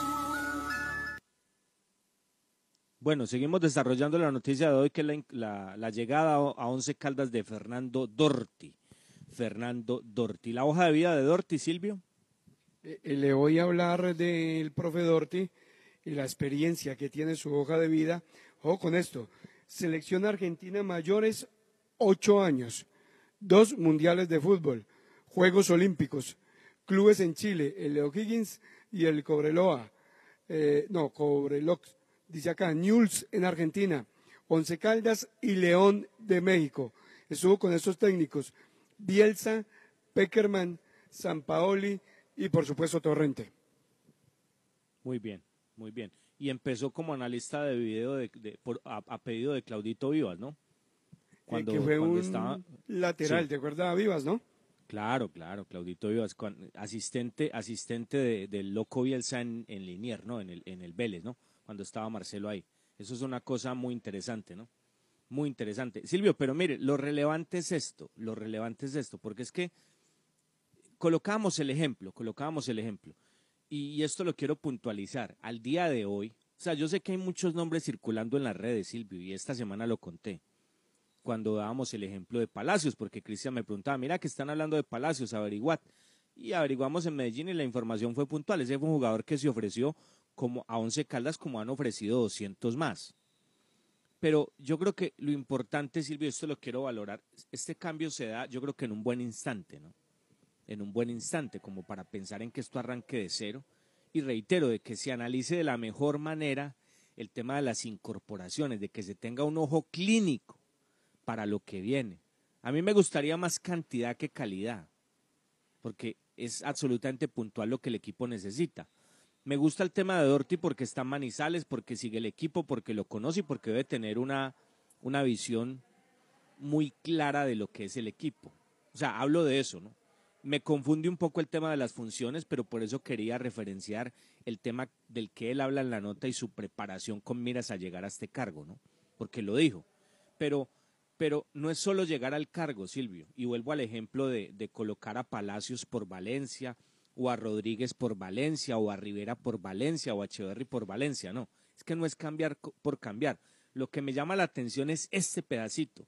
Bueno, seguimos desarrollando la noticia de hoy, que es la llegada a Once Caldas de Fernando Dorti. La hoja de vida de Dorti, Silvio. Le voy a hablar del profe Dorti y la experiencia que tiene su hoja de vida. Ojo con esto, selección argentina mayores, 8 años, 2 mundiales de fútbol, Juegos Olímpicos, clubes en Chile, el O'Higgins y el Cobreloa, Cobreloa, dice acá, Newell's en Argentina, Once Caldas y León de México. Estuvo con estos técnicos, Bielsa, Peckerman, Sampaoli y por supuesto Torrente. Muy bien, muy bien. Y empezó como analista de video a pedido de Claudito Vivas, ¿no? Que fue un lateral, sí. ¿Te acuerdas, Vivas, no? Claro, Claudito Vivas, asistente del Loco Bielsa en Liniers, ¿no? En el Vélez, ¿no? Cuando estaba Marcelo ahí. Eso es una cosa muy interesante, ¿no? Muy interesante. Silvio, pero mire, lo relevante es esto, porque es que colocábamos el ejemplo, y esto lo quiero puntualizar. Al día de hoy, o sea, yo sé que hay muchos nombres circulando en las redes, Silvio, y esta semana lo conté, cuando dábamos el ejemplo de Palacios, porque Cristian me preguntaba, mira que están hablando de Palacios, averiguad. Y averiguamos en Medellín y la información fue puntual. Ese fue un jugador que se ofreció como a Once Caldas, como han ofrecido 200 más. Pero yo creo que lo importante, Silvio, esto lo quiero valorar, este cambio se da, yo creo que en un buen instante, ¿no? En un buen instante, como para pensar en que esto arranque de cero. Y reitero, de que se analice de la mejor manera el tema de las incorporaciones, de que se tenga un ojo clínico para lo que viene. A mí me gustaría más cantidad que calidad, porque es absolutamente puntual lo que el equipo necesita. Me gusta el tema de Dorti porque está en Manizales, porque sigue el equipo, porque lo conoce y porque debe tener una visión muy clara de lo que es el equipo. O sea, hablo de eso, ¿no? Me confunde un poco el tema de las funciones, pero por eso quería referenciar el tema del que él habla en la nota y su preparación con miras a llegar a este cargo, ¿no? Porque lo dijo. Pero no es solo llegar al cargo, Silvio, y vuelvo al ejemplo de colocar a Palacios por Valencia, o a Rodríguez por Valencia, o a Rivera por Valencia, o a Echeverri por Valencia, no. Es que no es cambiar por cambiar. Lo que me llama la atención es este pedacito.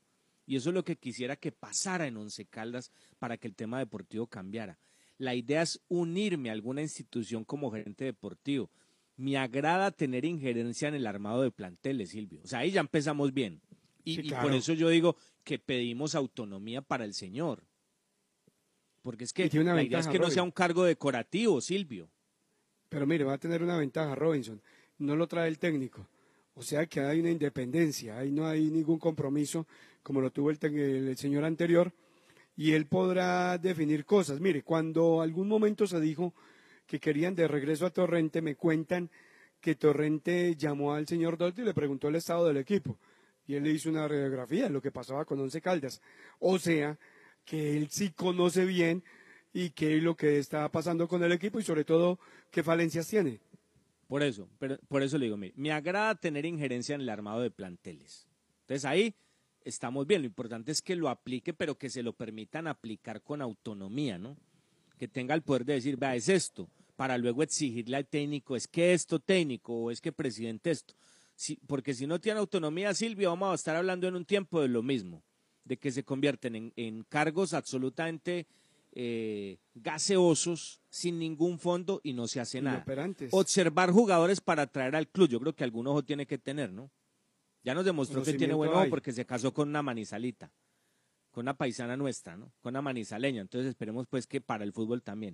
Y eso es lo que quisiera que pasara en Once Caldas para que el tema deportivo cambiara. La idea es unirme a alguna institución como gerente deportivo. Me agrada tener injerencia en el armado de planteles, Silvio. O sea, ahí ya empezamos bien. Y por eso yo digo que pedimos autonomía para el señor. Porque es que la idea es que no sea un cargo decorativo, Silvio. Pero mire, va a tener una ventaja, Robinson. No lo trae el técnico. O sea que hay una independencia, ahí no hay ningún compromiso como lo tuvo el señor anterior. Y él podrá definir cosas. Mire, cuando algún momento se dijo que querían de regreso a Torrente, me cuentan que Torrente llamó al señor Dorti y le preguntó el estado del equipo. Y él le hizo una radiografía de lo que pasaba con Once Caldas. O sea, que él sí conoce bien y qué es lo que está pasando con el equipo y sobre todo qué falencias tiene. Por eso le digo, mire, me agrada tener injerencia en el armado de planteles. Entonces ahí estamos bien, lo importante es que lo aplique, pero que se lo permitan aplicar con autonomía, ¿no? Que tenga el poder de decir, vea, es esto, para luego exigirle al técnico, es que esto técnico, o es que presidente esto. Porque si no tiene autonomía, Silvio, vamos a estar hablando en un tiempo de lo mismo, de que se convierten en cargos absolutamente gaseosos, sin ningún fondo y no se hace nada. Observar jugadores para traer al club, yo creo que algún ojo tiene que tener, ¿no? Ya nos demostró que tiene buen ojo porque se casó con una manizalita, con una paisana nuestra, ¿no? Con una manizaleña, entonces esperemos pues que para el fútbol también.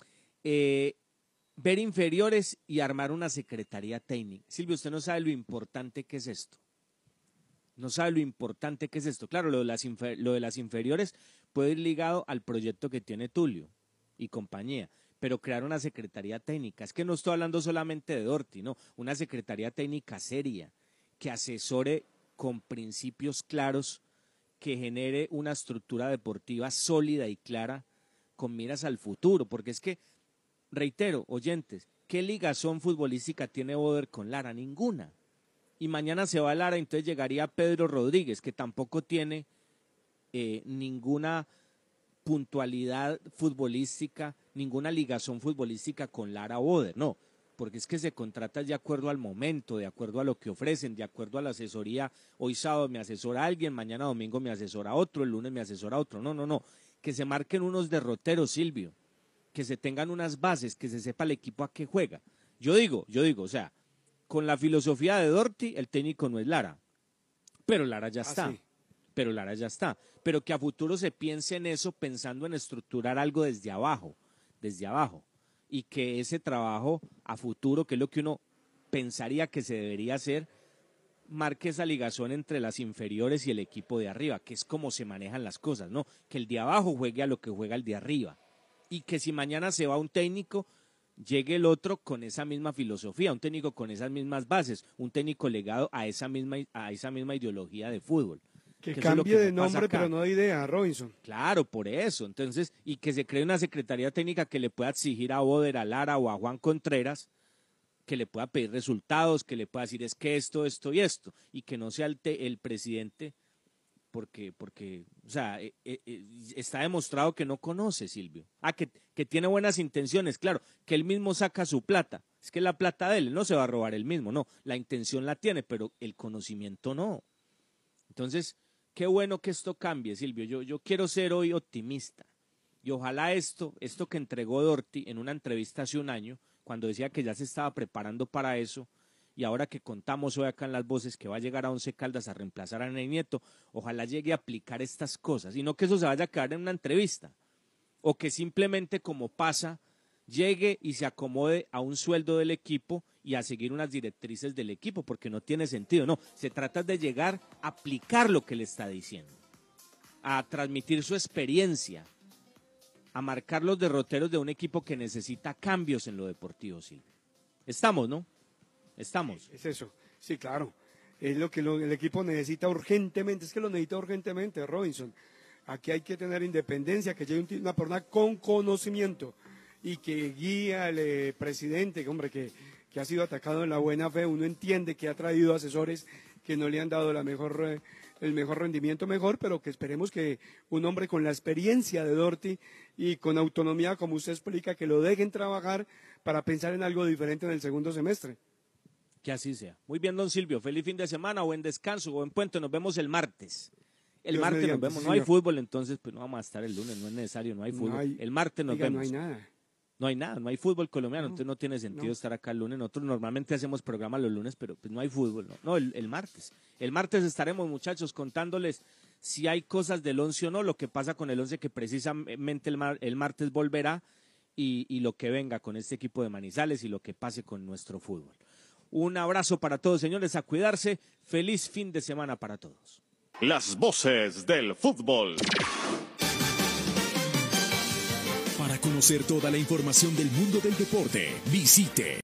Ver inferiores y armar una secretaría técnica. Silvio, usted no sabe lo importante que es esto. No sabe lo importante que es esto. Claro, lo de las inferiores puede ir ligado al proyecto que tiene Tulio y compañía, pero crear una secretaría técnica. Es que no estoy hablando solamente de Dorti, no, una secretaría técnica seria, que asesore con principios claros, que genere una estructura deportiva sólida y clara con miras al futuro, porque es que, reitero, oyentes, ¿qué ligazón futbolística tiene Boder con Lara? Ninguna. Y mañana se va Lara, entonces llegaría Pedro Rodríguez, que tampoco tiene ninguna puntualidad futbolística, ninguna ligazón futbolística con Lara Boder, no, porque es que se contrata de acuerdo al momento, de acuerdo a lo que ofrecen, de acuerdo a la asesoría. Hoy sábado me asesora alguien, mañana domingo me asesora otro, el lunes me asesora otro. No, que se marquen unos derroteros, Silvio, que se tengan unas bases, que se sepa el equipo a qué juega. Yo digo, o sea, con la filosofía de Dorti, el técnico no es Lara, pero Lara ya está. Sí. Pero que a futuro se piense en eso, pensando en estructurar algo desde abajo, y que ese trabajo a futuro, que es lo que uno pensaría que se debería hacer, marque esa ligazón entre las inferiores y el equipo de arriba, que es como se manejan las cosas, ¿no? Que el de abajo juegue a lo que juega el de arriba, y que si mañana se va un técnico, llegue el otro con esa misma filosofía, un técnico con esas mismas bases, un técnico legado a esa misma ideología de fútbol. Que cambie de nombre, pero no de idea, Robinson. Claro, por eso. Entonces, y que se cree una secretaría técnica que le pueda exigir a Boder, a Lara o a Juan Contreras, que le pueda pedir resultados, que le pueda decir es que esto y esto, y que no sea el presidente, porque o sea, está demostrado que no conoce, Silvio. Que tiene buenas intenciones, claro, que él mismo saca su plata. Es que la plata de él no se va a robar él mismo, no. La intención la tiene, pero el conocimiento no. Entonces, qué bueno que esto cambie, Silvio. Yo quiero ser hoy optimista. Y ojalá esto que entregó Dorti en una entrevista hace un año, cuando decía que ya se estaba preparando para eso, y ahora que contamos hoy acá en Las Voces que va a llegar a Once Caldas a reemplazar a Ney Nieto, ojalá llegue a aplicar estas cosas, y no que eso se vaya a quedar en una entrevista, o que simplemente como pasa, llegue y se acomode a un sueldo del equipo y a seguir unas directrices del equipo, porque no tiene sentido, no, se trata de llegar a aplicar lo que le está diciendo, a transmitir su experiencia, a marcar los derroteros de un equipo que necesita cambios en lo deportivo, Silvio. Estamos, ¿no? Estamos. Es eso, sí, claro, es lo que el equipo necesita urgentemente, es que lo necesita urgentemente, Robinson. Aquí hay que tener independencia, que llegue una persona con conocimiento y que guíe al presidente, que ha sido atacado en la buena fe. Uno entiende que ha traído asesores que no le han dado el mejor rendimiento, pero que esperemos que un hombre con la experiencia de Dorti y con autonomía, como usted explica, que lo dejen trabajar para pensar en algo diferente en el segundo semestre. Que así sea. Muy bien, don Silvio. Feliz fin de semana, buen descanso, buen puente. Nos vemos el martes. El martes nos vemos. No hay fútbol, entonces pues no vamos a estar el lunes, no es necesario, no hay fútbol. El martes nos vemos. No hay nada. No hay nada, no hay fútbol colombiano, entonces no tiene sentido estar acá el lunes. Nosotros normalmente hacemos programas los lunes, pero pues no hay fútbol. No, el martes. El martes estaremos, muchachos, contándoles si hay cosas del 11 o no, lo que pasa con el 11 que precisamente el martes volverá y lo que venga con este equipo de Manizales y lo que pase con nuestro fútbol. Un abrazo para todos, señores, a cuidarse. Feliz fin de semana para todos. Las voces del fútbol. Para conocer toda la información del mundo del deporte, visite